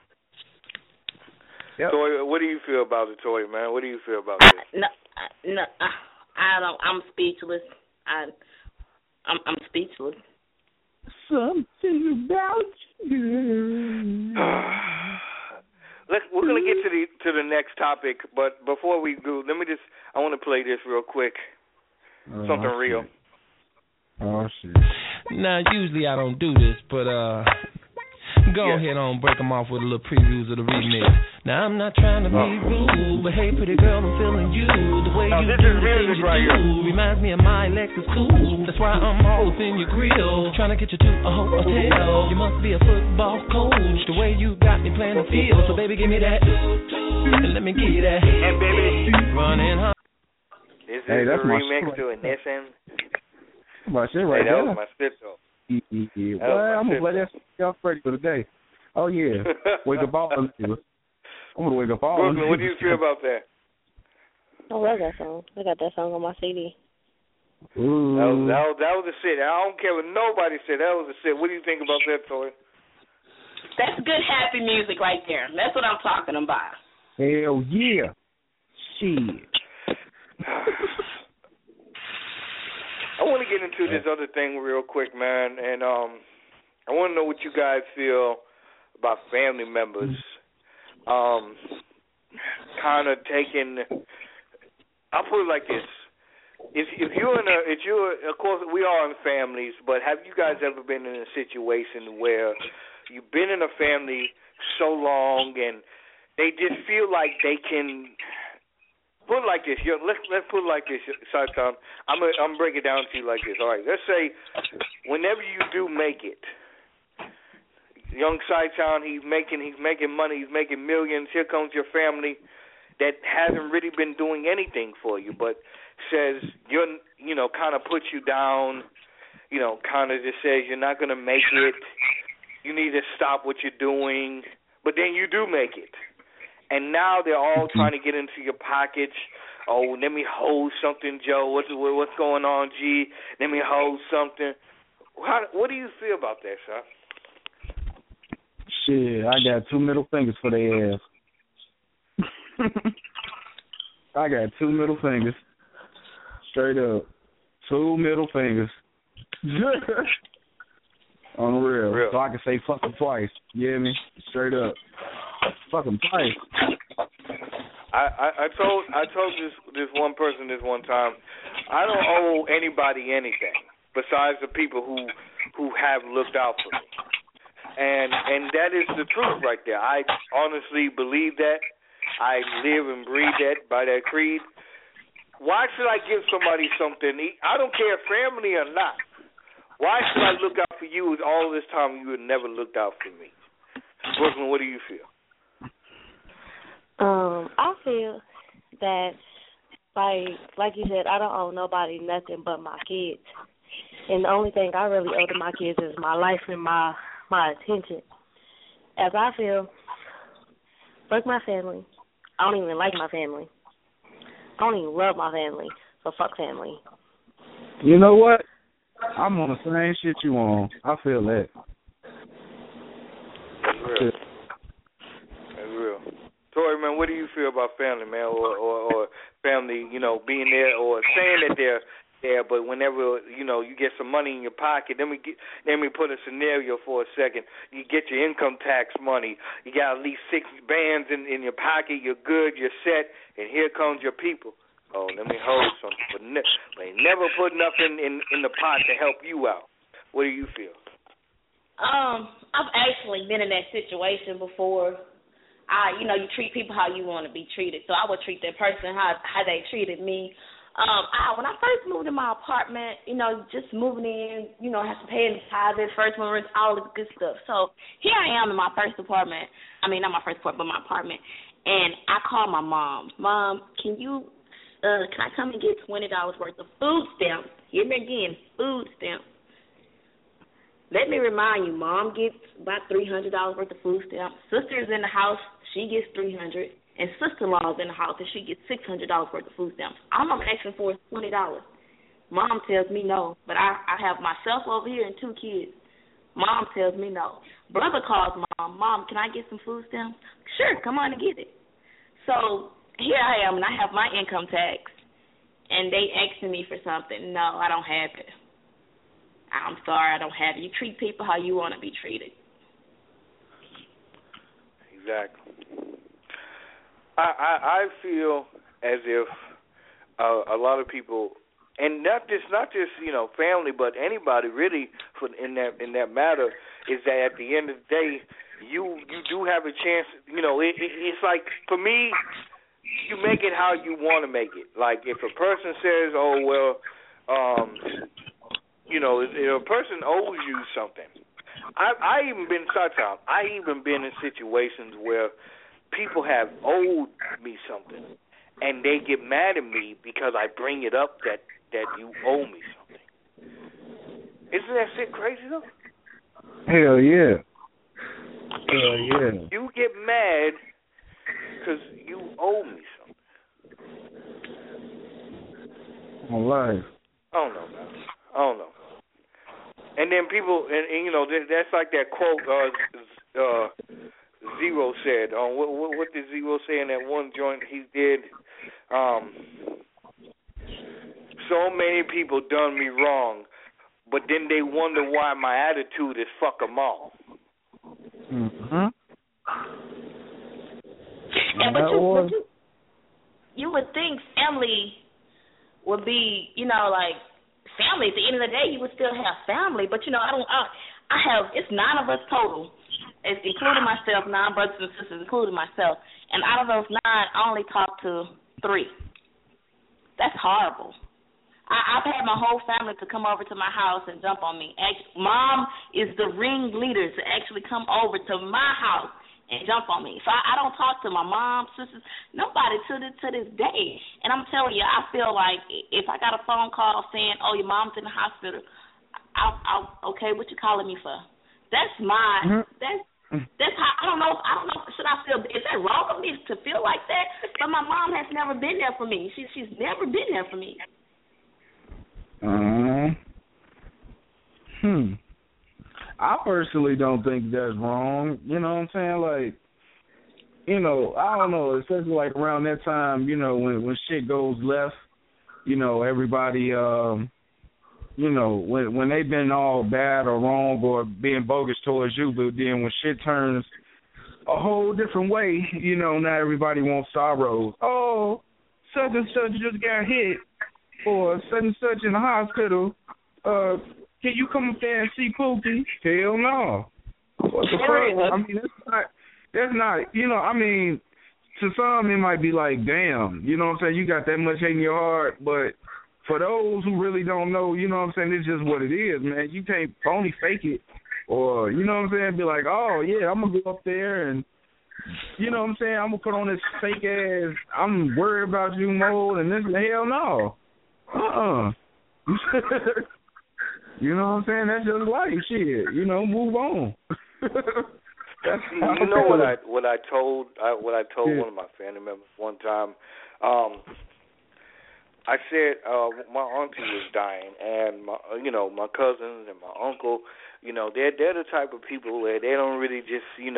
Yep. Toy, what do you feel about it, Toy, man? What do you feel about this? No, I don't. I'm speechless. I'm speechless. Something about you. We're gonna get to the next topic, but before we do, I want to play this real quick. Something real. Oh shit. Now, usually I don't do this, but go ahead on, break them off with a little previews of the remix. Now, I'm not trying to be rude, but hey, pretty girl, I'm feeling you. The way you do the things you do reminds me of my Lexus cool. That's why I'm all up in your grill, trying to get you to a hotel. You must be a football coach, the way you got me playing the field. So, baby, give me that, and let me give you that. And baby, running home. This is the remix to an SM. My shit right that there. Was my shit, though. Yeah. Well, I'm going to play that y'all ready for the day. Oh, yeah. Wake up all of you. I'm going to wake up all of you. Brooklyn, what do you feel about that? I love that song. I got that song on my CD. Ooh. That was the shit. I don't care what nobody said. That was the shit. What do you think about that, Toy? That's good, happy music right there. That's what I'm talking about. Hell yeah. Shit. I want to get into this other thing real quick, man, and I want to know what you guys feel about family members kind of taking. I'll put it like this: if you're of course we are in families, but have you guys ever been in a situation where you've been in a family so long and they just feel like they can? Put it like this. Let's put it like this, Saitan. I'm gonna break it down to you like this. All right. Let's say whenever you do make it, young Saitan, he's making money, he's making millions. Here comes your family that hasn't really been doing anything for you, but says kind of puts you down. Kind of just says you're not gonna make it. You need to stop what you're doing, but then you do make it. And now they're all trying to get into your pockets. Oh, let me hold something, Joe. What's going on, G? Let me hold something. What do you feel about that, sir? Shit, I got 2 middle fingers for their ass. I got 2 middle fingers. Straight up. 2 middle fingers. On the real. So I can say fucking twice. You hear me? Straight up. Fucking twice. I told this one person this one time, I don't owe anybody anything besides the people who have looked out for me. And that is the truth right there. I honestly believe that. I live and breathe that by that creed. Why should I give somebody something? I don't care if family or not. Why should I look out for you all this time you had never looked out for me? Brooklyn, what do you feel? I feel that, like you said, I don't owe nobody nothing but my kids. And the only thing I really owe to my kids is my life and my attention. As I feel, fuck my family. I don't even like my family. I don't even love my family, so fuck family. You know what? I'm on the same shit you on. I feel that. That's real. That's real. Tori, man, what do you feel about family, man, or family, you know, being there or saying that they're there, but whenever, you know, you get some money in your pocket, let me put a scenario for a second. You get your income tax money. You got at least 6 bands in your pocket. You're good. You're set. And here comes your people. Oh, let me hold something. But they never put nothing in the pot to help you out. What do you feel? I've actually been in that situation before. You treat people how you want to be treated. So I would treat that person how they treated me. When I first moved in my apartment, just moving in, have to pay a deposit, first one rent, all this good stuff. So here I am in my first apartment. I mean, not my first apartment, but my apartment. And I called my mom. Mom, can I come and get $20 worth of food stamps? Hear me again, food stamps. Let me remind you, Mom gets about $300 worth of food stamps. Sister's in the house, she gets $300. And sister-in-law's in the house, and she gets $600 worth of food stamps. All I'm asking for is $20. Mom tells me no, but I have myself over here and 2 kids. Mom tells me no. Brother calls Mom. Mom, can I get some food stamps? Sure, come on and get it. So here I am, and I have my income tax, and they asking me for something. No, I don't have it. I'm sorry, I don't have it. You treat people how you want to be treated. Exactly. I feel as if a lot of people, and not just family, but anybody really in that matter, is that at the end of the day, you do have a chance. It's like, for me, you make it how you want to make it. Like if a person says, "Oh well," if a person owes you something. I even been in situations where people have owed me something, and they get mad at me because I bring it up that you owe me something. Isn't that shit crazy though? Hell yeah. Hell yeah. You get mad because you owe me something. All right. I don't know, man. I don't know. And then people, and that's like that quote Zero said. What did Zero say in that one joint he did? So many people done me wrong, but then they wonder why my attitude is fuck 'em all. Mm-hmm. Yeah, but you would think family would be, like family. At the end of the day, you would still have family, but I have. It's 9 of us total. It's including myself, 9 brothers and sisters, including myself. And out of those 9, I only talk to 3. That's horrible. I've had my whole family to come over to my house and jump on me. Mom is the ringleader to actually come over to my house and jump on me. So I don't talk to my mom, sisters, nobody to this day. And I'm telling you, I feel like if I got a phone call saying, "Oh, your mom's in the hospital," I'll okay, what you calling me for? That's my that's how I don't know. Should I feel? Is that wrong for me to feel like that? But my mom has never been there for me. She's never been there for me. I personally don't think that's wrong. You know what I'm saying? Like, I don't know. Especially like around that time, when shit goes left, everybody. When they've been all bad or wrong or being bogus towards you, but then when shit turns a whole different way, now everybody wants sorrows. Oh, such and such just got hit, or such and such in the hospital. Can you come up there and see Pookie? Hell no. What the fuck? I mean, that's not, to some it might be like, damn, you know what I'm saying? You got that much hate in your heart, but for those who really don't know, you know what I'm saying, it's just what it is, man. You can't phony fake it or, you know what I'm saying, be like, oh, yeah, I'm going to go up there and, you know what I'm saying, I'm going to put on this fake ass, I'm worried about you mode and this, hell no. You know what I'm saying? That's just life, shit. Move on. You know what I told one of my family members one time. I said my auntie was dying, and my cousins and my uncle, they're the type of people where they don't really just, you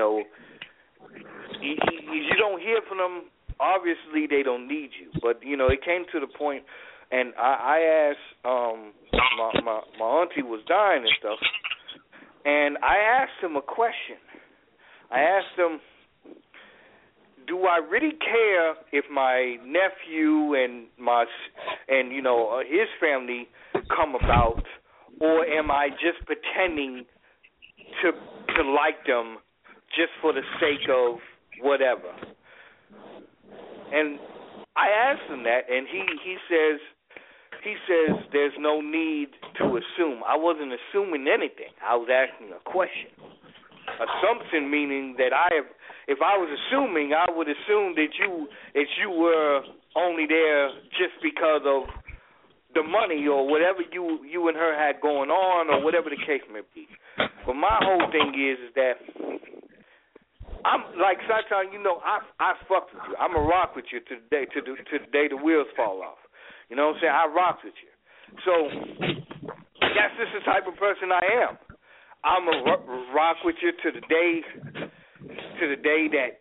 don't hear from them. Obviously, they don't need you, but it came to the point, and I asked my auntie was dying and stuff, and I asked him a question. I asked him, do I really care if my nephew and his family come about, or am I just pretending to like them just for the sake of whatever? And I asked him that, and he says there's no need to assume. I wasn't assuming anything. I was asking a question. Assumption meaning that if I was assuming, I would assume that you were only there just because of the money or whatever you and her had going on or whatever the case may be. But my whole thing is that I'm like sometimes I fucked with you. I'm gonna rock with you to the day the wheels fall off. You know what I'm saying? I rocked with you. So that's just the type of person I am. I'm gonna rock with you to the day that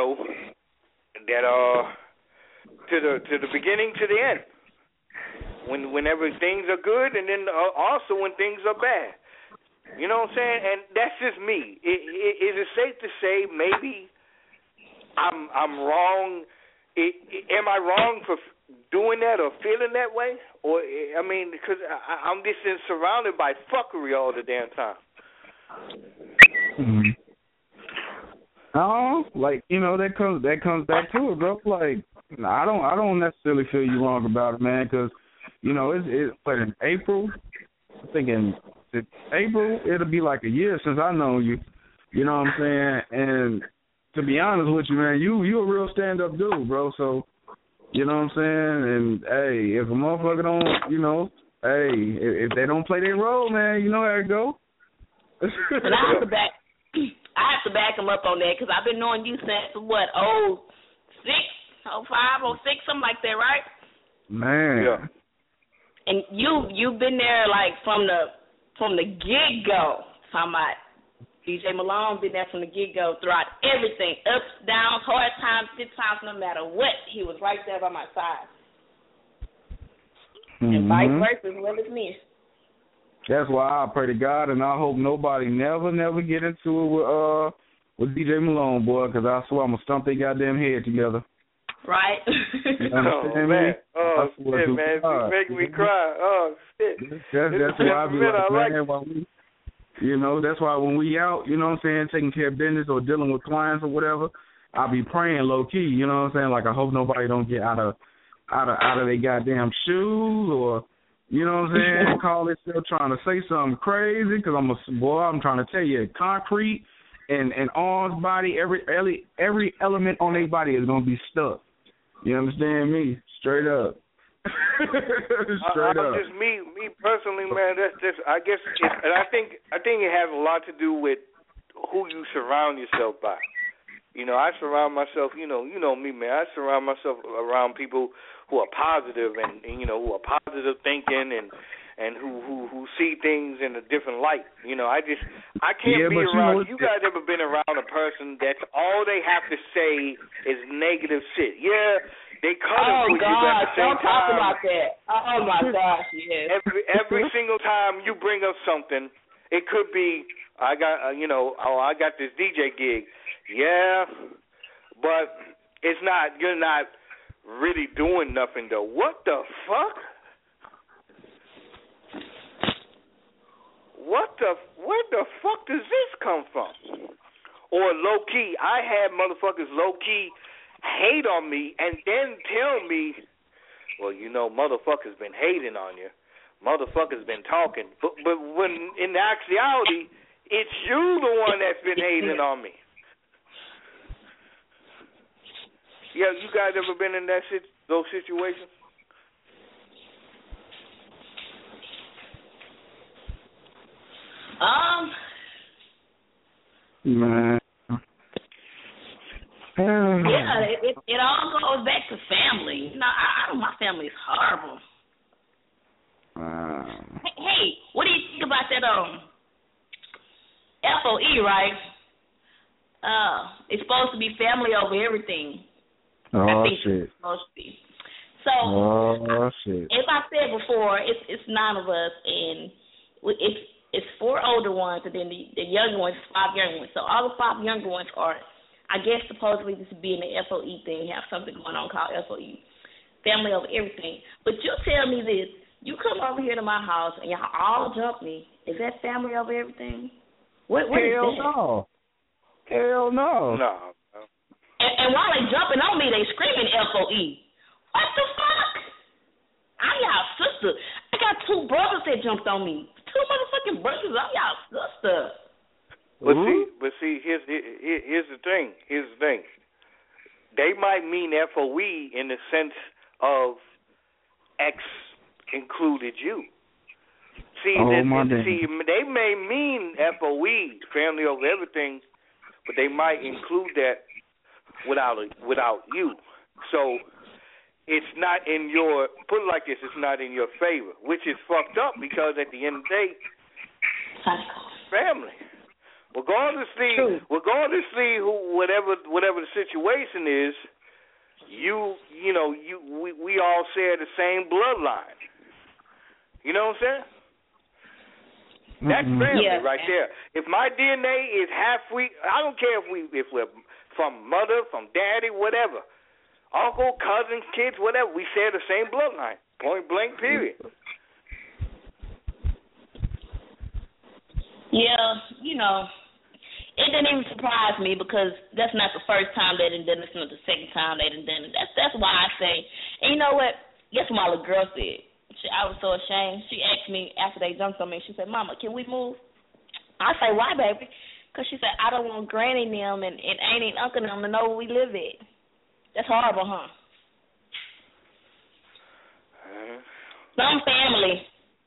to the beginning to the end. Whenever things are good, and then also when things are bad. You know what I'm saying? And that's just me. Is it safe to say maybe I'm wrong? Am I wrong for doing that or feeling that way? Or because I'm just surrounded by fuckery all the damn time. Mm-hmm. That comes back to it, bro. Like, I don't necessarily feel you wrong about it, man, because it's like in April. I'm thinking April, it'll be like a year since I know you. You know what I'm saying? And to be honest with you, man, you a real stand-up dude, bro. So, you know what I'm saying? And hey, if a motherfucker don't, if they don't play their role, man, you know how it go. And I have to back him up on that, because I've been knowing you since, 06, 05, 06, something like that, right? Man. Yeah. And you've been there, like, from the get-go. Talking about DJ Malone been there from the get-go throughout everything, ups, downs, hard times, good times, no matter what. He was right there by my side. Mm-hmm. And vice versa, as well as me. That's why I pray to God, and I hope nobody never get into it with DJ Malone, boy, because I swear I'm going to stump their goddamn head together. Right. You understand me? Oh, shit, man. You're making me cry. Oh, shit. That's why I be man, that's why when we out, you know what I'm saying, taking care of business or dealing with clients or whatever, I be praying low-key, you know what I'm saying? Like, I hope nobody don't get out of their goddamn shoes or... You know what I'm saying? Call it still trying to say something crazy, because I'm trying to tell you, concrete and arms, body, every element on their body is gonna be stuck. You understand me? Straight up. Straight up. Just me personally, man. That's just I guess, and I think it has a lot to do with who you surround yourself by. I surround myself. You know me, man. I surround myself around people who are positive and who are positive thinking and who see things in a different light. I can't be around. You guys ever been around a person that's all they have to say is negative shit? Yeah, they cut it for you at the same don't talk about that. Oh my gosh, yes. Every single time you bring up something, it could be I got I got this DJ gig. Yeah, but it's not. You're not really doing nothing though. What the fuck? Where the fuck does this come from? Or low key, I had motherfuckers low key hate on me and then tell me, well, motherfuckers been hating on you. Motherfuckers been talking. But when in actuality, it's you the one that's been hating on me. Yeah, you guys ever been in those situations? Man. Yeah, it all go goes back to family. You know, my family is horrible. Hey, what do you think about that FOE, right? It's supposed to be family over everything. Oh, I think shit. It's supposed to be. So, shit. as I said before, it's 9 of us, and it's 4 older ones, and then the younger ones, 5 younger ones. So all the 5 younger ones are, I guess, supposedly this would be in the FOE thing, have something going on called FOE, family over everything. But you tell me this. You come over here to my house and y'all all jump me. Is that family over everything? What is Hell that? no. Hell no. No. And while they jumping on me, they screaming FOE. What the fuck? I'm y'all sister. I got 2 brothers that jumped on me. 2 motherfucking brothers. I'm y'all sister. But see, here's the thing. They might mean FOE in the sense of X included you. See, they may mean FOE, family over everything, but they might include that without you. So it's not in your, put it like this, it's not in your favor, which is fucked up because at the end of the day, family. Regardlessly who whatever the situation is, we all share the same bloodline. You know what I'm saying? That's family right there. If my DNA is half-wheat, I don't care if we're from mother, from daddy, whatever, uncle, cousins, kids, whatever, we share the same bloodline. Point blank, period. Yeah, it didn't even surprise me because that's not the first time they done done it. It's not the second time they done done it. That's why I say, and you know what? Guess what my little girl said? I was so ashamed. She asked me after they jumped on me, she said, Mama, can we move? I say, why, baby? Because she said, I don't want Granny and them and Auntie and Uncle and them to know where we live at. That's horrible, huh? Some family.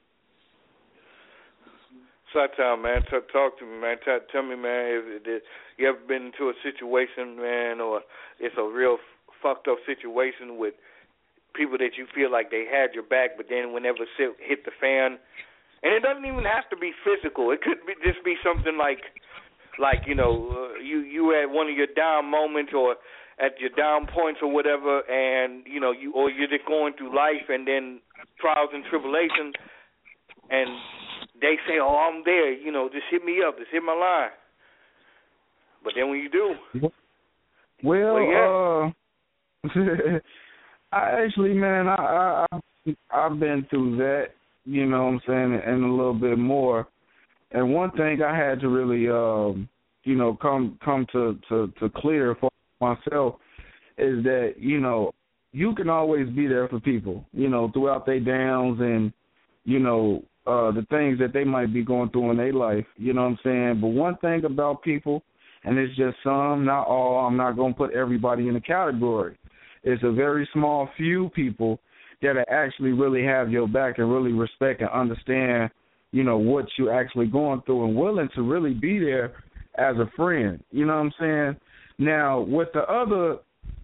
Sometime, man, talk to me, man. Tell me, man, if you ever been into a situation, man, or it's a real fucked up situation with people that you feel like they had your back, but then whenever shit hit the fan, and it doesn't even have to be physical. It could just be something like you at one of your down moments or at your down points or whatever, and you're just going through life, and then trials and tribulations, and they say, "Oh, I'm there. Just hit me up. Just hit my line." But then when you do, I've been through that, you know what I'm saying, and a little bit more. And one thing I had to really, come to clear for myself is that, you can always be there for people, throughout their downs and, the things that they might be going through in their life, you know what I'm saying? But one thing about people, and it's just some, not all, I'm not going to put everybody in a category. It's a very small few people that actually really have your back and really respect and understand, what you're actually going through and willing to really be there as a friend. You know what I'm saying? Now, with the other,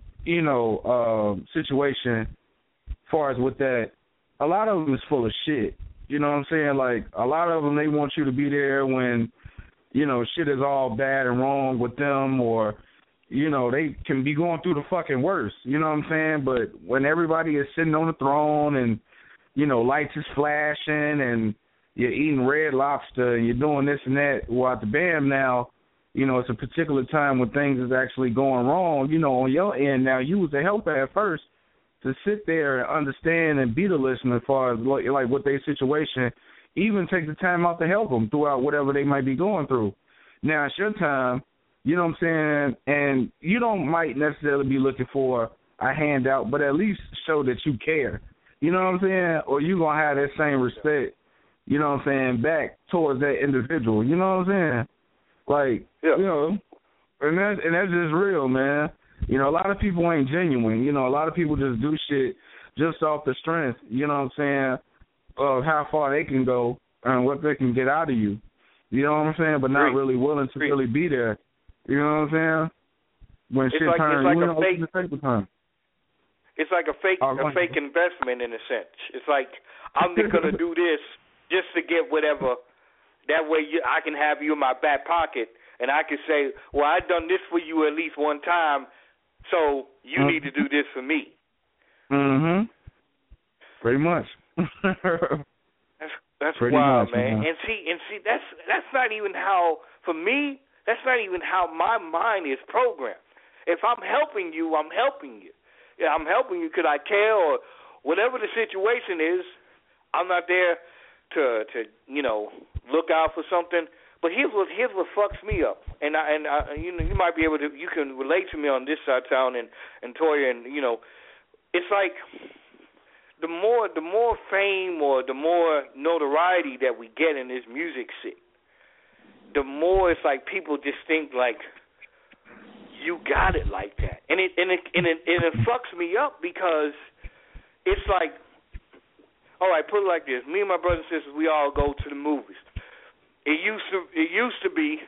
situation, as far as with that, a lot of them is full of shit. You know what I'm saying? Like, a lot of them, they want you to be there when, shit is all bad and wrong with them, or, they can be going through the fucking worst. You know what I'm saying? But when everybody is sitting on the throne and, lights is flashing and you're eating Red Lobster and you're doing this and that, well, at the BAM now, it's a particular time when things is actually going wrong, on your end. Now, you was the helper at first to sit there and understand and be the listener as far as, like what their situation, even take the time out to help them throughout whatever they might be going through. Now, it's your time, you know what I'm saying, and you might necessarily be looking for a handout, but at least show that you care, you know what I'm saying, or you going to have that same respect, you know what I'm saying, back towards that individual, you know what I'm saying? Like, and that's just real, man. A lot of people ain't genuine. A lot of people just do shit just off the strength, you know what I'm saying, of how far they can go and what they can get out of you. You know what I'm saying? But not really willing to really be there. You know what I'm saying? When shit turns, you know, the paper time. It's like a fake investment in a sense. It's like I'm just gonna do this just to get whatever. That way I can have you in my back pocket, and I can say, well, I've done this for you at least one time, so you need to do this for me. Mhm. Pretty much. That's Pretty wild, much, man. man. And see, that's not even how, for me, that's not even how my mind is programmed. If I'm helping you, I'm helping you. Yeah, I'm helping you because I care, or whatever the situation is. I'm not there to look out for something. But here's what fucks me up, and you might be able to, you can relate to me on this side of town, and Toya, and it's like the more fame or the more notoriety that we get in this music shit, the more it's like people just think like you got it like that, and it fucks me up because it's like, all right, put it like this: me and my brothers and sisters, we all go to the movies. It used to be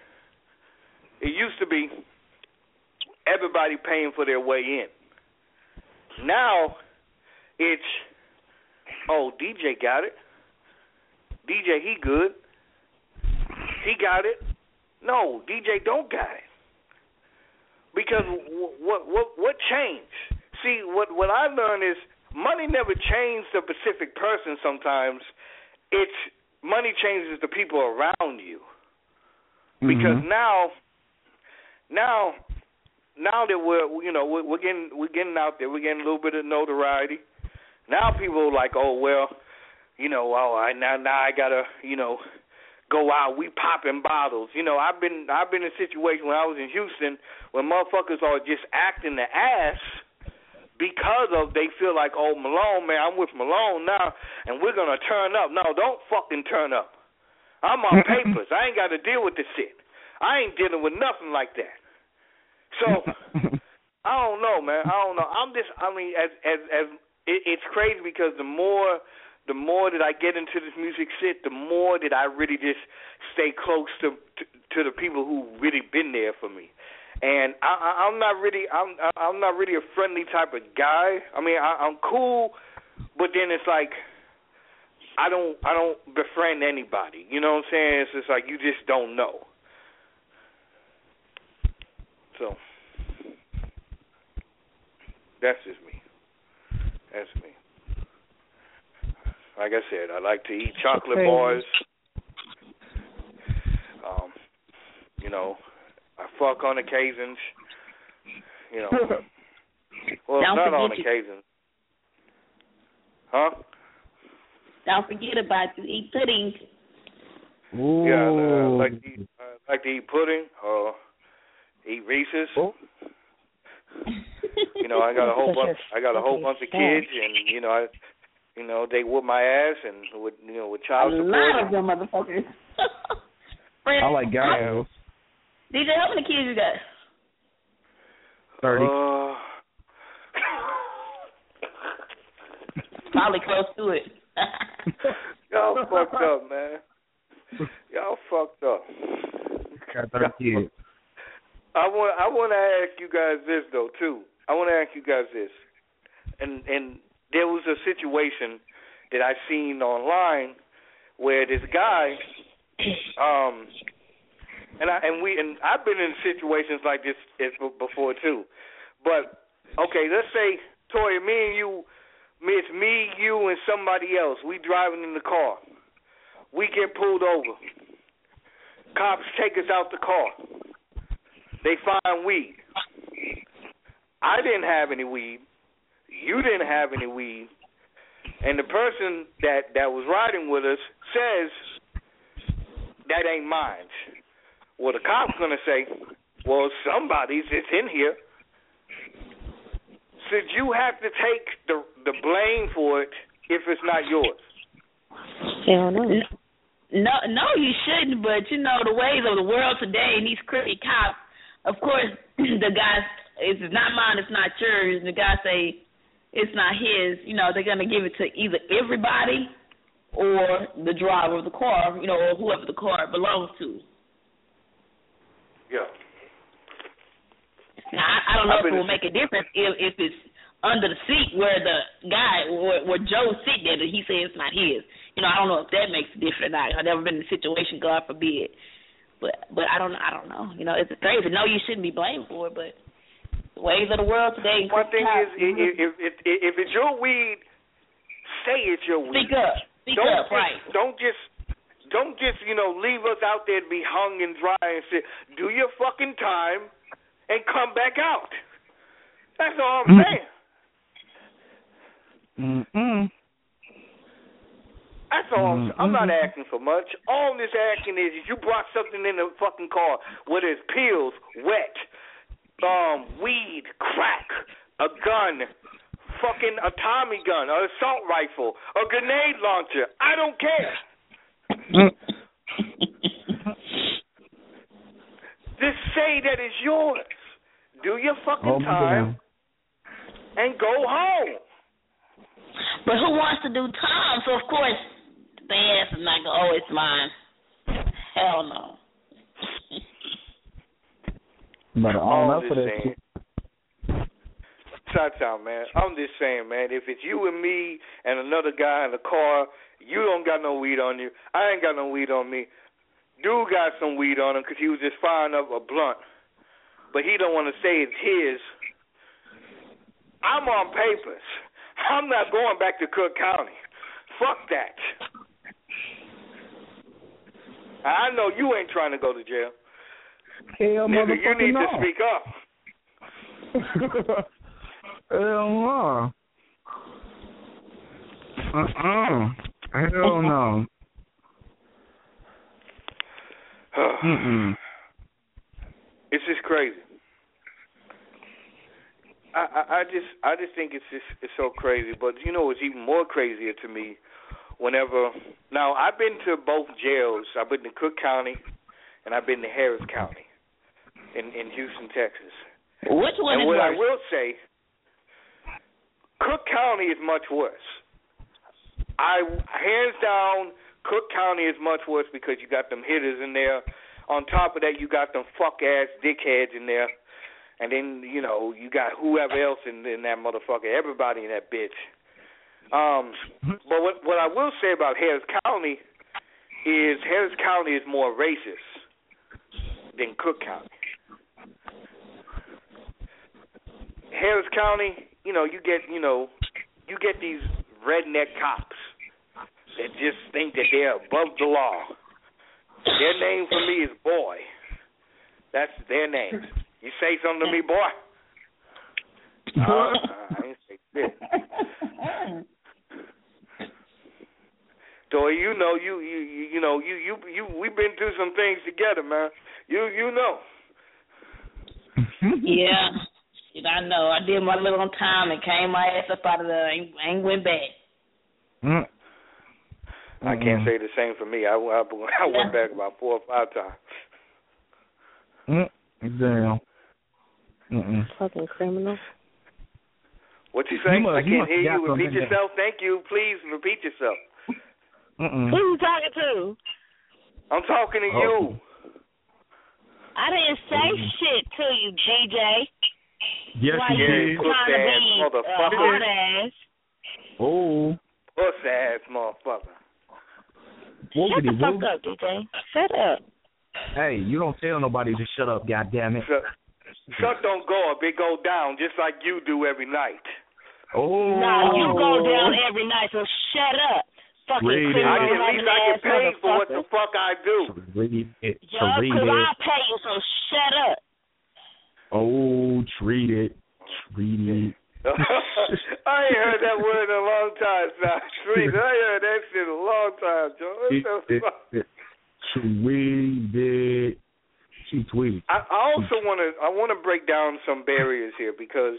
everybody paying for their way in. Now it's, oh, DJ got it. DJ, he good. He got it. No, DJ don't got it. Because what changed? See, what I learned is money never changed a specific person. Sometimes it's money changes the people around you. Because now that we're getting out there, we're getting a little bit of notoriety. Now people are like, oh well, now I gotta go out. We popping bottles. I've been in a situation when I was in Houston when motherfuckers are just acting the ass because of they feel like, oh, Malone, man, I'm with Malone now, and we're gonna turn up. No, don't fucking turn up. I'm on papers. I ain't got to deal with this shit. I ain't dealing with nothing like that. So I don't know, man. I don't know. It's crazy because the more that I get into this music shit, the more that I really just stay close to the people who really been there for me. And I'm not really a friendly type of guy. I mean, I'm cool, but then it's like I don't befriend anybody. You know what I'm saying? It's just like you just don't know. So that's just me. That's me. Like I said, I like to eat chocolate bars. I fuck on occasions. Well, not on occasions. Huh? Don't forget about you. Eat pudding. Ooh. Yeah, I like to eat pudding or eat Reese's. Oh. I got a whole bunch of kids, and they whoop my ass and with child support. A lot of them motherfuckers. I like guys. DJ, how many kids you got? 30. Probably close to it. Y'all fucked up, man. Y'all fucked up. Got 30 kids. I want to ask you guys this though too. I want to ask you guys this, and there was a situation that I seen online where this guy, and I've been in situations like this before too. But okay, let's say Toya, it's me, you, and somebody else. We driving in the car. We get pulled over. Cops take us out the car. They find weed. I didn't have any weed. You didn't have any weed. And the person that was riding with us says, that ain't mine. Well, the cop's going to say, well, somebody's, it's in here. Should you have to take the blame for it if it's not yours? Hell no. No, you shouldn't, but the ways of the world today and these creepy cops, of course, the guys, it's not mine, it's not yours. The guys say it's not his, they're going to give it to either everybody or the driver of the car, or whoever the car belongs to. Yeah. Now, I don't know if it will make a difference if it's under the seat where the guy, where Joe's sitting there, that he said it's not his. You know, I don't know if that makes a difference or not. I've never been in a situation, God forbid. But I don't know. You know, it's crazy. No, you shouldn't be blamed for it, but the ways of the world today. One thing is, if it's your weed, say it's your weed. Speak up. Speak up, right. Don't just, leave us out there to be hung and dry and say, do your fucking time and come back out. That's all I'm saying. That's all. I'm not asking for much. All this asking is you brought something in the fucking car, whether it's pills, wet, weed, crack, a gun, fucking a Tommy gun, an assault rifle, a grenade launcher. I don't care. Just say that it's yours. Do your fucking time and go home. But who wants to do time? So, of course, the ass is not going, oh, it's mine. Hell no. Better own up for that shit. Shot, man. I'm just saying, man, if it's you and me and another guy in the car, you don't got no weed on you. I ain't got no weed on me. Dude got some weed on him because he was just firing up a blunt. But he don't want to say it's his. I'm on papers. I'm not going back to Cook County. Fuck that. I know you ain't trying to go to jail. Hell, nigga, you need no. to speak up. Hell no. Hell no. It's just crazy. I just think it's so crazy. But you know what's even more crazier to me? Now I've been to both jails. I've been to Cook County and I've been to Harris County in Houston, Texas. Which one is worse? I will say, Cook County is much worse. Hands down, Cook County is much worse because you got them hitters in there. On top of that, you got them fuck-ass dickheads in there. And then, you got whoever else in that motherfucker, everybody in that bitch. But what I will say about Harris County is more racist than Cook County. Harris County, you get these redneck cops that just think that they're above the law. Their name for me is boy. That's their name. You say something to me, boy? I ain't say shit. So we've been through some things together, man. You know. Yeah. I know. I did my little time and came my ass up out of there. Ain't went back. I can't say the same for me. I went back about 4 or 5 times. Damn. Fucking criminal. What you say? I can't hear you. Repeat yourself. Thank you. Please repeat yourself. Who you talking to? I'm talking to you. I didn't say shit to you, GJ. Yes, you did. Puss-ass motherfucker. Hard ass. Oh. Puss-ass motherfucker. Shut the fuck up, DJ. Shut up. Hey, you don't tell nobody to shut up, goddammit. Shut don't go up. It go down just like you do every night. Oh. No, you go down every night, so shut up. Fucking criminal. At least I get paid for what the fuck I do. Because I pay you, so shut up. Oh, treat it. I ain't heard that word in a long time, son. Treat it. I ain't heard that shit in a long time, Joe. What the fuck? Tweet it. She tweeted. I also want to break down some barriers here because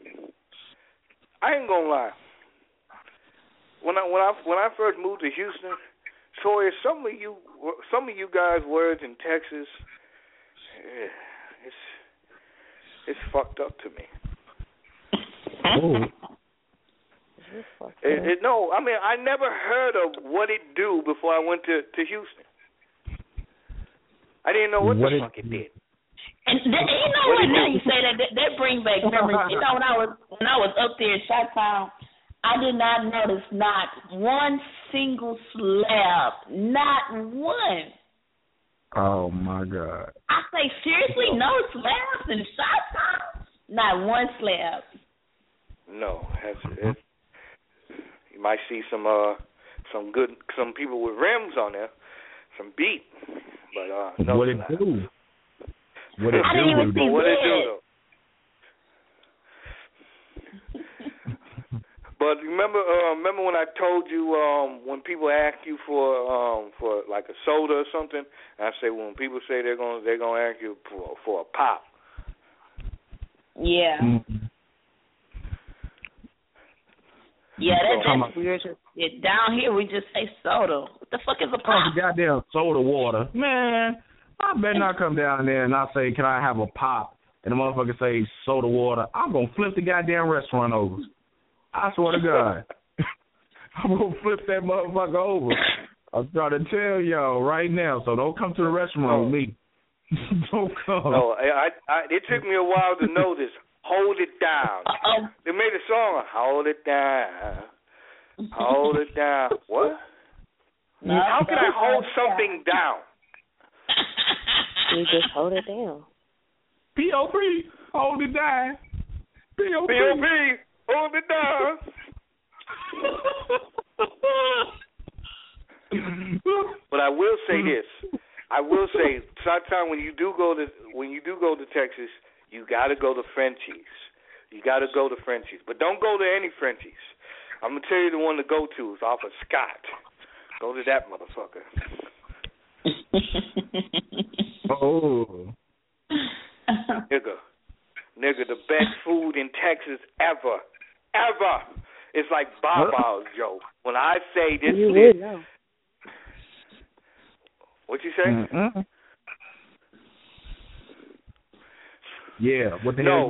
I ain't gonna lie. When I first moved to Houston, Toya, some of you guys' words in Texas, it's fucked up to me. No, I mean I never heard of what it do before I went to Houston. I didn't know what the fuck it did. And you know what? Now you say that brings back memories. You know, when I was up there in Chi-Town, I did not notice not one single slab, not one. Oh my God! I say seriously, no slabs in Chi-Town, not one slab. No, it's you might see some people with rims on there, some beat, but no. What it do? What it I didn't even see what it do though? But remember when I told you when people ask you for like a soda or something, I say when people say they're gonna ask you for a pop. Yeah. Mm-hmm. Yeah, that's weird. Down here we just say soda. What the fuck is a pop? Goddamn soda water, man. I better not come down there and I say, can I have a pop? And the motherfucker say soda water. I'm gonna flip the goddamn restaurant over. I swear to God. I'm going to flip that motherfucker over. I'm trying to tell y'all right now, so don't come to the restaurant with me. Don't come. No, it took me a while to know this. Hold it down. They made a song, Hold It Down. Hold it down. What? No, how can I hold something down? You just hold it down. P.O.P. Hold it down. P.O.P. P.O.P. Hold it down. But I will say this. I will say, sometime when you do go to Texas, you got to go to Frenchie's. You got to go to Frenchie's, but don't go to any Frenchie's. I'm gonna tell you the one to go to is off of Scott. Go to that motherfucker. Oh, nigga, the best food in Texas ever. It's like Baba's, Joe. When I say this, what you say? Mm-mm. Yeah. What the hell?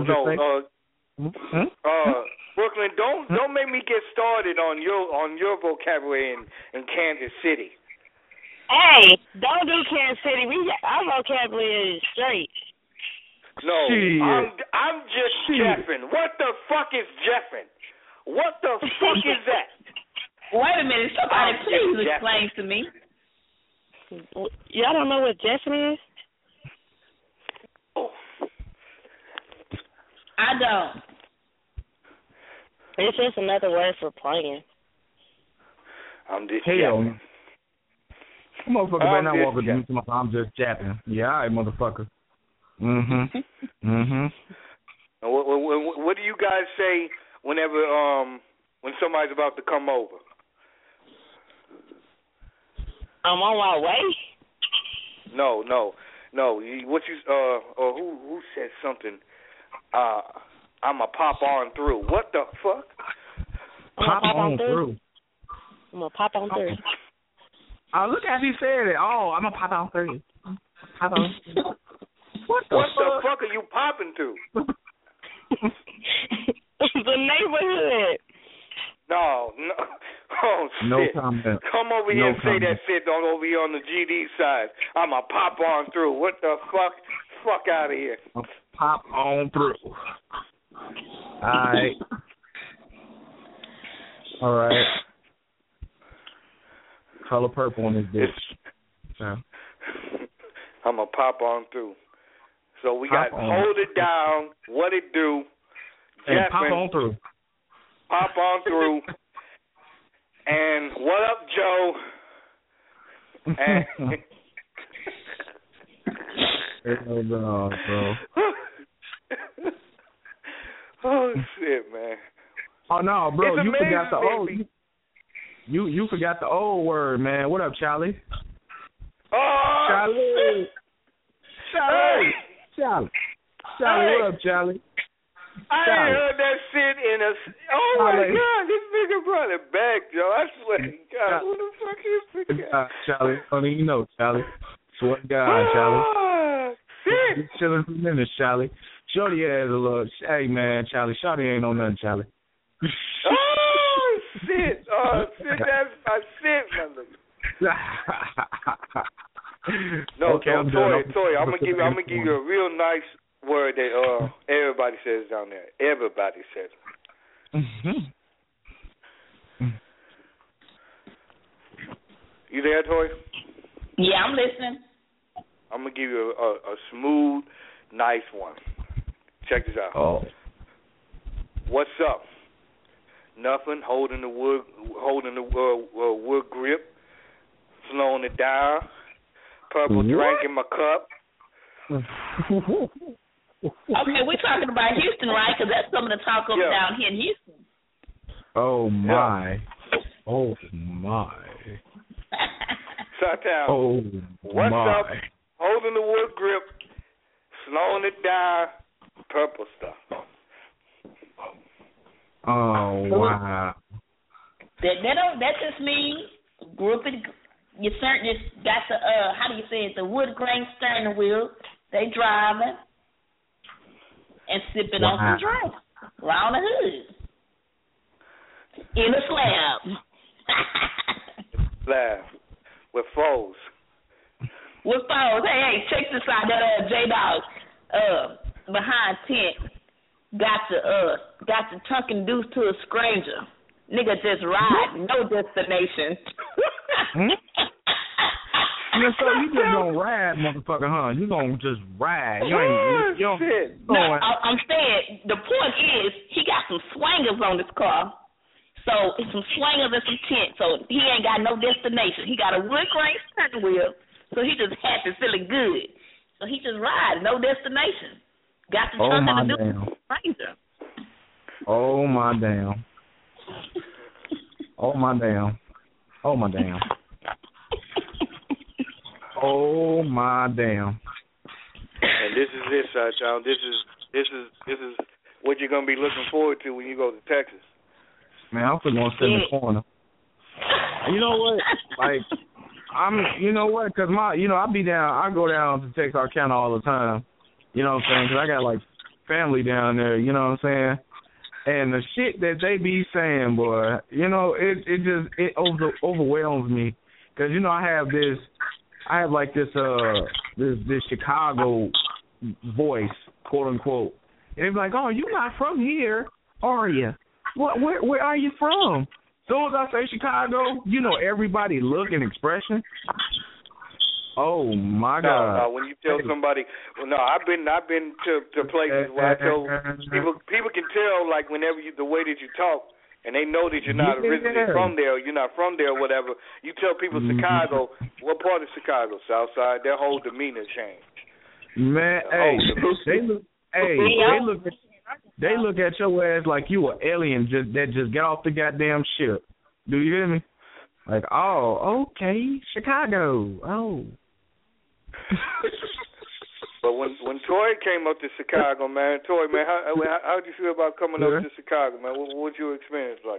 Brooklyn, don't make me get started on your vocabulary in Kansas City. Hey, don't do Kansas City. Our vocabulary is straight. No, I'm just jeffing. What the fuck is jeffing? What the fuck is that? Wait a minute. Somebody please explain to me. Y'all don't know what jeffing is? Oh. I don't. It's just another word for playing. I'm just japping. Motherfucker better not walk with me. I'm just japping. Yeah, all right, motherfucker. Mm-hmm. What do you guys say whenever when somebody's about to come over? I'm on my way. No. What you who said something? I'ma pop on through. What the fuck? Pop on through. I'm gonna pop on through. Oh, look at he said it. Oh, I'm gonna pop on through. Pop on. What the fuck are you popping to? The neighborhood. No. Oh, shit. No comment. Come over here and say that shit over here on the GD side. I'ma pop on through. What the fuck? Fuck out of here. Pop on through. All right. Color purple on this bitch. Yeah. I'ma pop on through. So we got hold it down, what it do. And pop on through. Pop on through. And what up, Joe? And no, bro. Oh shit, man. Oh no, bro, it's you forgot the old. Baby. You forgot the old word, man. What up, Charlie? Oh, Charlie. Charlie, what up, Charlie? I ain't heard that shit in a. Oh my God, this nigga brought it back, Joe. I swear to God, who the fuck is this guy? Charlie, don't even know, Charlie. Swear to God, Charlie. Shit. You chilling for minutes, Charlie. Shorty has a little. Hey man, Charlie. Shorty ain't on nothing, Charlie. Oh shit! That's my shit, mother. No, okay, I'm Toy, I'm gonna give you a real nice word that everybody says down there. Everybody says. You there, Toy? Yeah, I'm listening. I'm gonna give you a smooth, nice one. Check this out. Oh. What's up? Nothing. Holding the wood grip, slowing it down. Purple drink in my cup. Okay, we're talking about Houston, right? Because that's some of the talk over down here in Houston. Oh my! Oh my! Shutdown. Oh What's my! up? Holding the wood grip, slowing it down. Purple stuff. Oh wow! That just means grouping. You certainly got the how do you say it? The wood grain steering wheel. They driving and sipping on some drinks around the hood in a slab. Slab with foes. With foes. Hey, check this out. That J-Dog behind tent got the trunk induced to a stranger. Nigga just ride, no destination. So you just gonna ride, motherfucker, huh? You gonna just ride. I'm saying, the point is, he got some swingers on this car. So, it's some swingers and some tents. So, he ain't got no destination. He got a wood grain steering wheel. So, he just happy, feeling good. So, he just rides, no destination. Got the trunk and the stranger. Oh, my damn. Oh, my damn. Oh, my damn. Oh my damn! And this is it, John. This is what you're gonna be looking forward to when you go to Texas. Man, I'm gonna sit in the corner. You know what? Like, you know what? Cause I go down to Texarkana all the time. You know what I'm saying? Cause I got like family down there. You know what I'm saying? And the shit that they be saying, boy, you know, it overwhelms me. Cause you know I have like this Chicago voice, quote unquote. And they're like, "Oh, you're not from here, are you? Where are you from?" As soon as I say Chicago, you know everybody look and expression. Oh my God! No, when you tell somebody, I've been to places where I tell people can tell, like whenever the way that you talk. And they know that you're not originally from there, you're not from there or whatever. You tell people Chicago, what part of Chicago? South Side, their whole demeanor changed. Man, they look at your ass like you an alien that just got off the goddamn ship. Do you hear me? Like, oh, okay, Chicago. Oh. But when Toy came up to Chicago, man, how did you feel about coming up to Chicago, man? What was your experience like?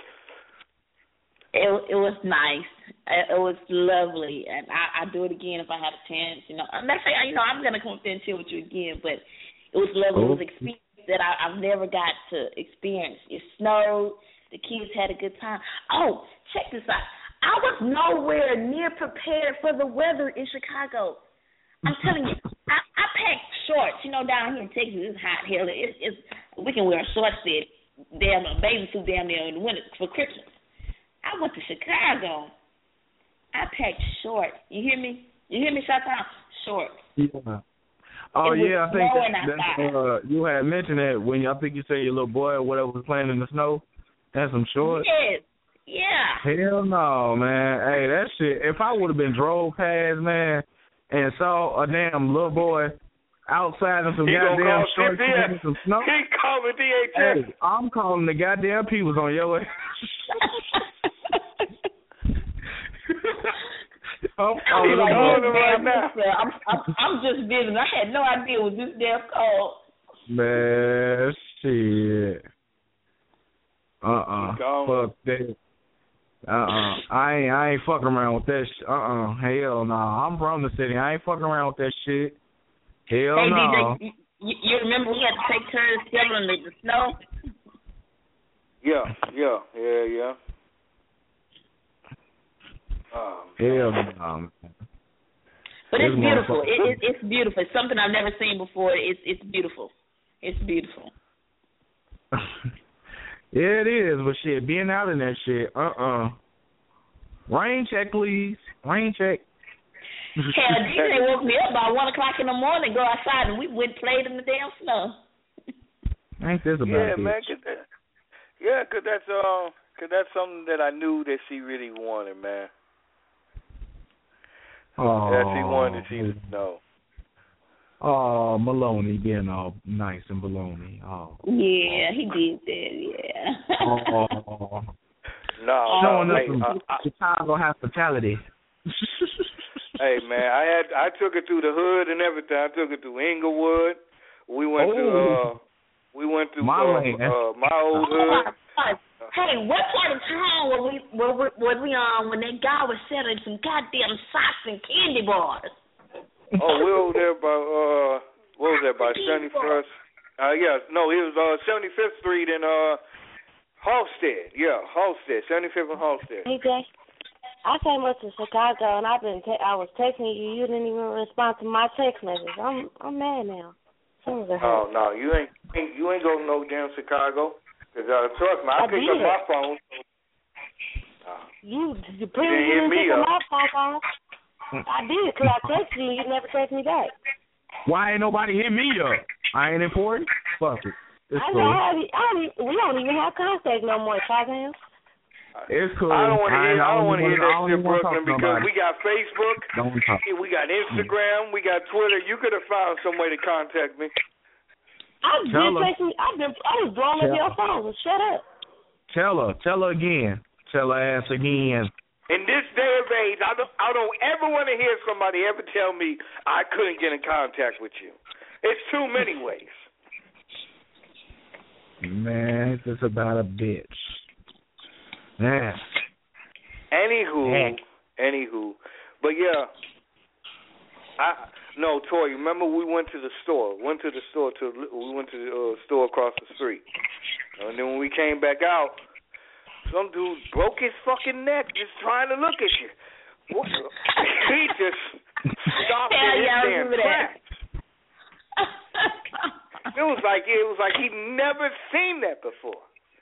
It was nice. It was lovely, and I'd do it again if I had a chance. You know, I'm not saying I'm gonna come up there and chill with you again, but it was lovely. It was an experience that I've never got to experience. It snowed. The kids had a good time. Oh, check this out. I was nowhere near prepared for the weather in Chicago. I'm telling you, I packed shorts. You know, down here in Texas, it's hot hell. We can wear shorts there, damn a bathing suit down there in the winter for Christmas. I went to Chicago. I packed shorts. You hear me? Shottown? Shorts. Yeah. Oh yeah, I think that you had mentioned that when I think you said your little boy or whatever was playing in the snow. Had some shorts. Yes. Yeah. Hell no, man. Hey, that shit. If I would have been drove past, man, and saw a damn little boy outside in some goddamn shorts and some snow. He calling DHS. Hey, I'm calling the goddamn peoples on your ass. I'm calling them right now. I'm just visiting. I had no idea it was this damn cold. Man, shit. Fuck that. I ain't fucking around with that shit. Hell no. I'm from the city. I ain't fucking around with that shit. Hell hey, no. DJ, you remember we had to take turns shoveling the snow? Yeah. Hell no. But it's beautiful. It's beautiful. It's something I've never seen before. It's beautiful. It's beautiful. Yeah, it is. But shit, being out in that shit, rain check, please. Rain check. Hell, DJ woke me up by 1 o'clock in the morning, go outside, and we went and played in the damn snow. Ain't this about yeah, bitch? Man, cause that's something that I knew that she really wanted, man. Oh, that she wanted to see the snow. Oh, Maloney being all nice and baloney. Oh. Yeah, he did that. Yeah. Oh. No, hey, Chicago hospitality. Hey man, I took her through the hood and everything. I took her through Inglewood. We went to my old hood. Hey, what part of town were we on when that guy was selling some goddamn socks and candy bars? Oh, we were there by what was that, by 71st? It was 75th Street in Halstead. Yeah, Halstead, 75th and Halstead. Hey Jay, I came up to Chicago and I was texting you. You didn't even respond to my text message. I'm mad now. Oh no, you ain't go to no damn Chicago. Cause trust me, I picked up my phone. You pretty didn't pick up my phone. I did, because I texted you and you never texted me back. Why ain't nobody hit me up? I ain't important? Fuck it. It's we don't even have contact no more, Shazam. It's cool. I don't want to hear that shit, Brooklyn, because we got Facebook, we got Instagram, we got Twitter. You could have found some way to contact me. I was blowing up your phone. Shut up. Tell her again. Tell her ass again. In this day of age, I don't ever want to hear somebody ever tell me I couldn't get in contact with you. It's too many ways. Man, it's about a bitch. Yeah. Anywho. But yeah. Tori, remember we went to the store. We went to the store across the street. And then when we came back out, some dude broke his fucking neck just trying to look at you. What? He just stopped in his damn tracks. It was like he'd never seen that before.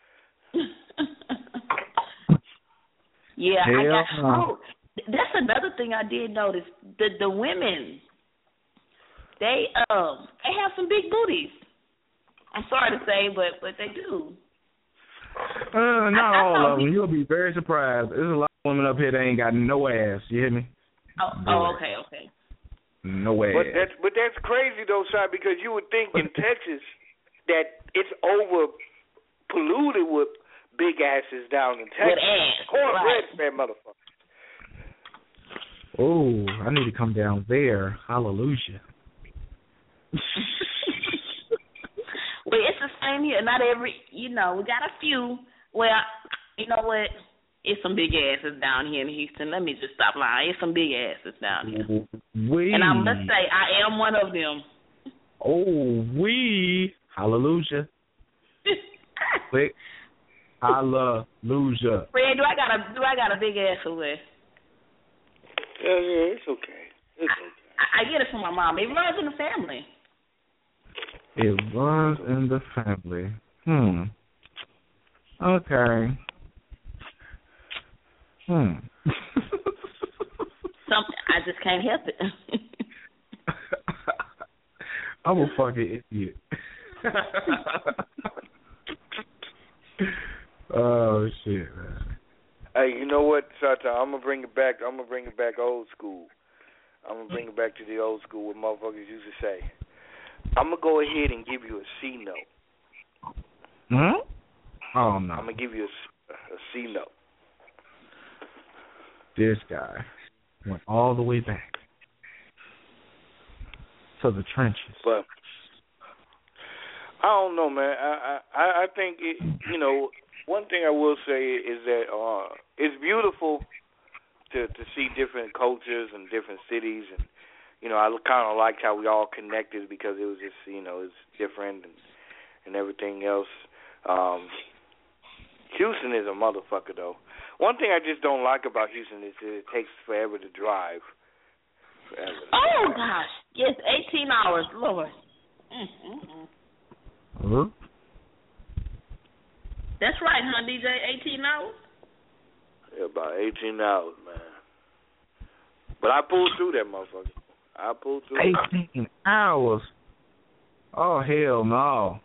Yeah, that's another thing I did notice. The women, they have some big booties. I'm sorry to say, but they do. Not all of them. You'll be very surprised. There's a lot of women up here that ain't got no ass. You hear me? Okay. No ass. But that's crazy though, Sean, because you would think in Texas that it's over polluted with big asses down in Texas. Cornbread fat motherfucker. Oh, I need to come down there. Hallelujah. Well, it's the same here. Not every, we got a few. Well, you know what? It's some big asses down here in Houston. Let me just stop lying. It's some big asses down here. And I must say, I am one of them. Hallelujah. Quick. Hallelujah. Fred, do I got a big ass or what? Yeah, it's okay. I get it from my mom. It runs in the family. It runs in the family. Okay. I just can't help it. I'm a fucking idiot. Oh shit, man. Hey, you know what, Sata? I'm gonna bring it back. I'm gonna bring it back old school. I'm gonna bring it back to the old school. What motherfuckers used to say. I'm gonna go ahead and give you a C note. Oh no. I'm gonna give you a C note. This guy went all the way back to the trenches. But I don't know, man. I think it, one thing I will say is that it's beautiful to see different cultures and different cities, and I kind of liked how we all connected because it was just it's different and everything else. Houston is a motherfucker though. One thing I just don't like about Houston is that it takes forever to drive. Oh gosh, yes, 18 hours, Lord. That's right, huh, DJ? 18 hours. Yeah, about 18 hours, man. But I pulled through that motherfucker. 18 hours. Oh hell no.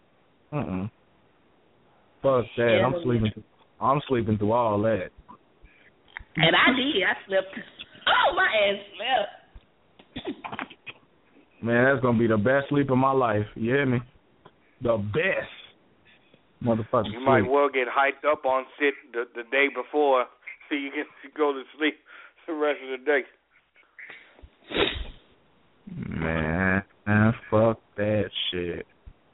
Fuck that. Yeah, I'm sleeping through all that. And I did. I slept. Oh, my ass slept. Man, that's gonna be the best sleep of my life. You hear me? The best. Motherfucker. You might well get hyped up on sit the day before so you can go to sleep the rest of the day. Man, fuck that shit.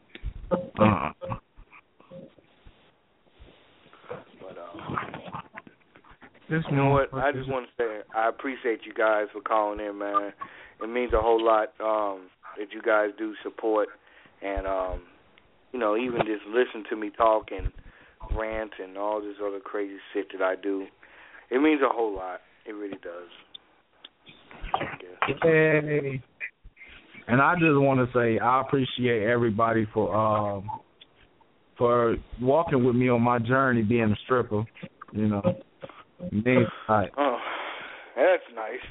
You know what? I just want to say I appreciate you guys for calling in, man. It means a whole lot that you guys do support and, even just listen to me talk and rant and all this other crazy shit that I do. It means a whole lot. It really does. Hey. And I just want to say I appreciate everybody for walking with me on my journey being a stripper, Like, oh, that's nice.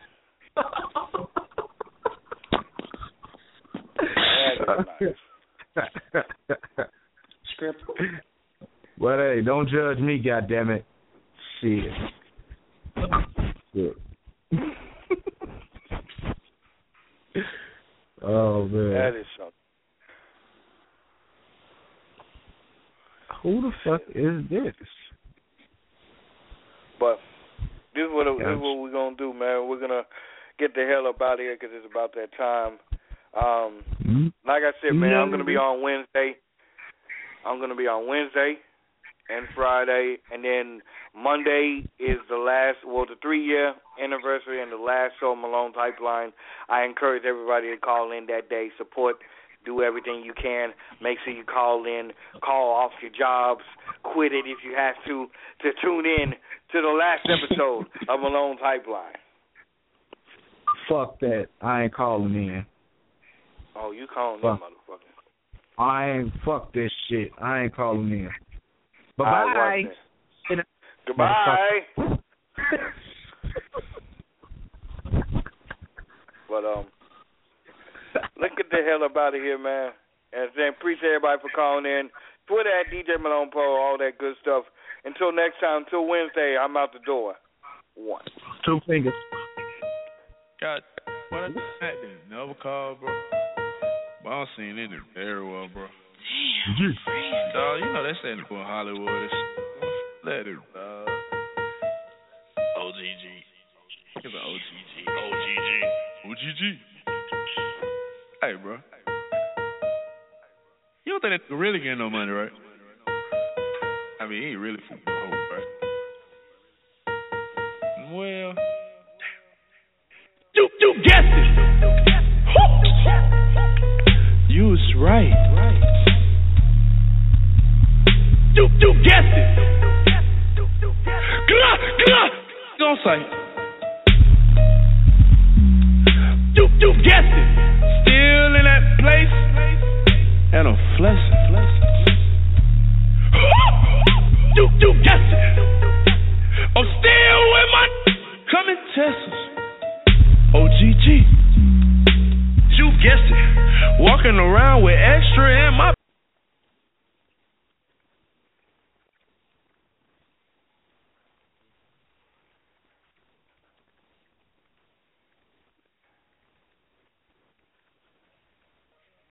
That is nice. Script. But hey, don't judge me, goddammit. Shit. Oh man. That is something. Who the fuck is this? But this is what we're going to do, man. We're going to get the hell up out of here because it's about that time. Like I said, man, I'm going to be on Wednesday. I'm going to be on Wednesday and Friday. And then Monday is the 3-year anniversary and the last show of Malone Pipeline. I encourage everybody to call in that day, support, do everything you can. Make sure you call in, call off your jobs, quit it if you have to tune in to the last episode of Malone Pipeline. Fuck that. I ain't calling in. Oh, you calling in, motherfucker. I ain't, fuck this shit. I ain't calling in. Bye-bye. Goodbye. But, let's get the hell up out of here, man. And then appreciate everybody for calling in. Twitter at DJ Malone Pro, all that good stuff. Until next time, until Wednesday, I'm out the door. 1. 2 fingers. God, what I did never call, bro. But I don't see it very well, bro. Damn. Dog, that's saying for Hollywood. It's let it, dog. OGG. It's an OGG. Hey, bro. You don't think that really getting no money, right? I mean, he ain't really from the hope, right? Well, damn. You guessed it. You was right. You guessed it. Don't say. You guessed it. Still in that place and a flesh.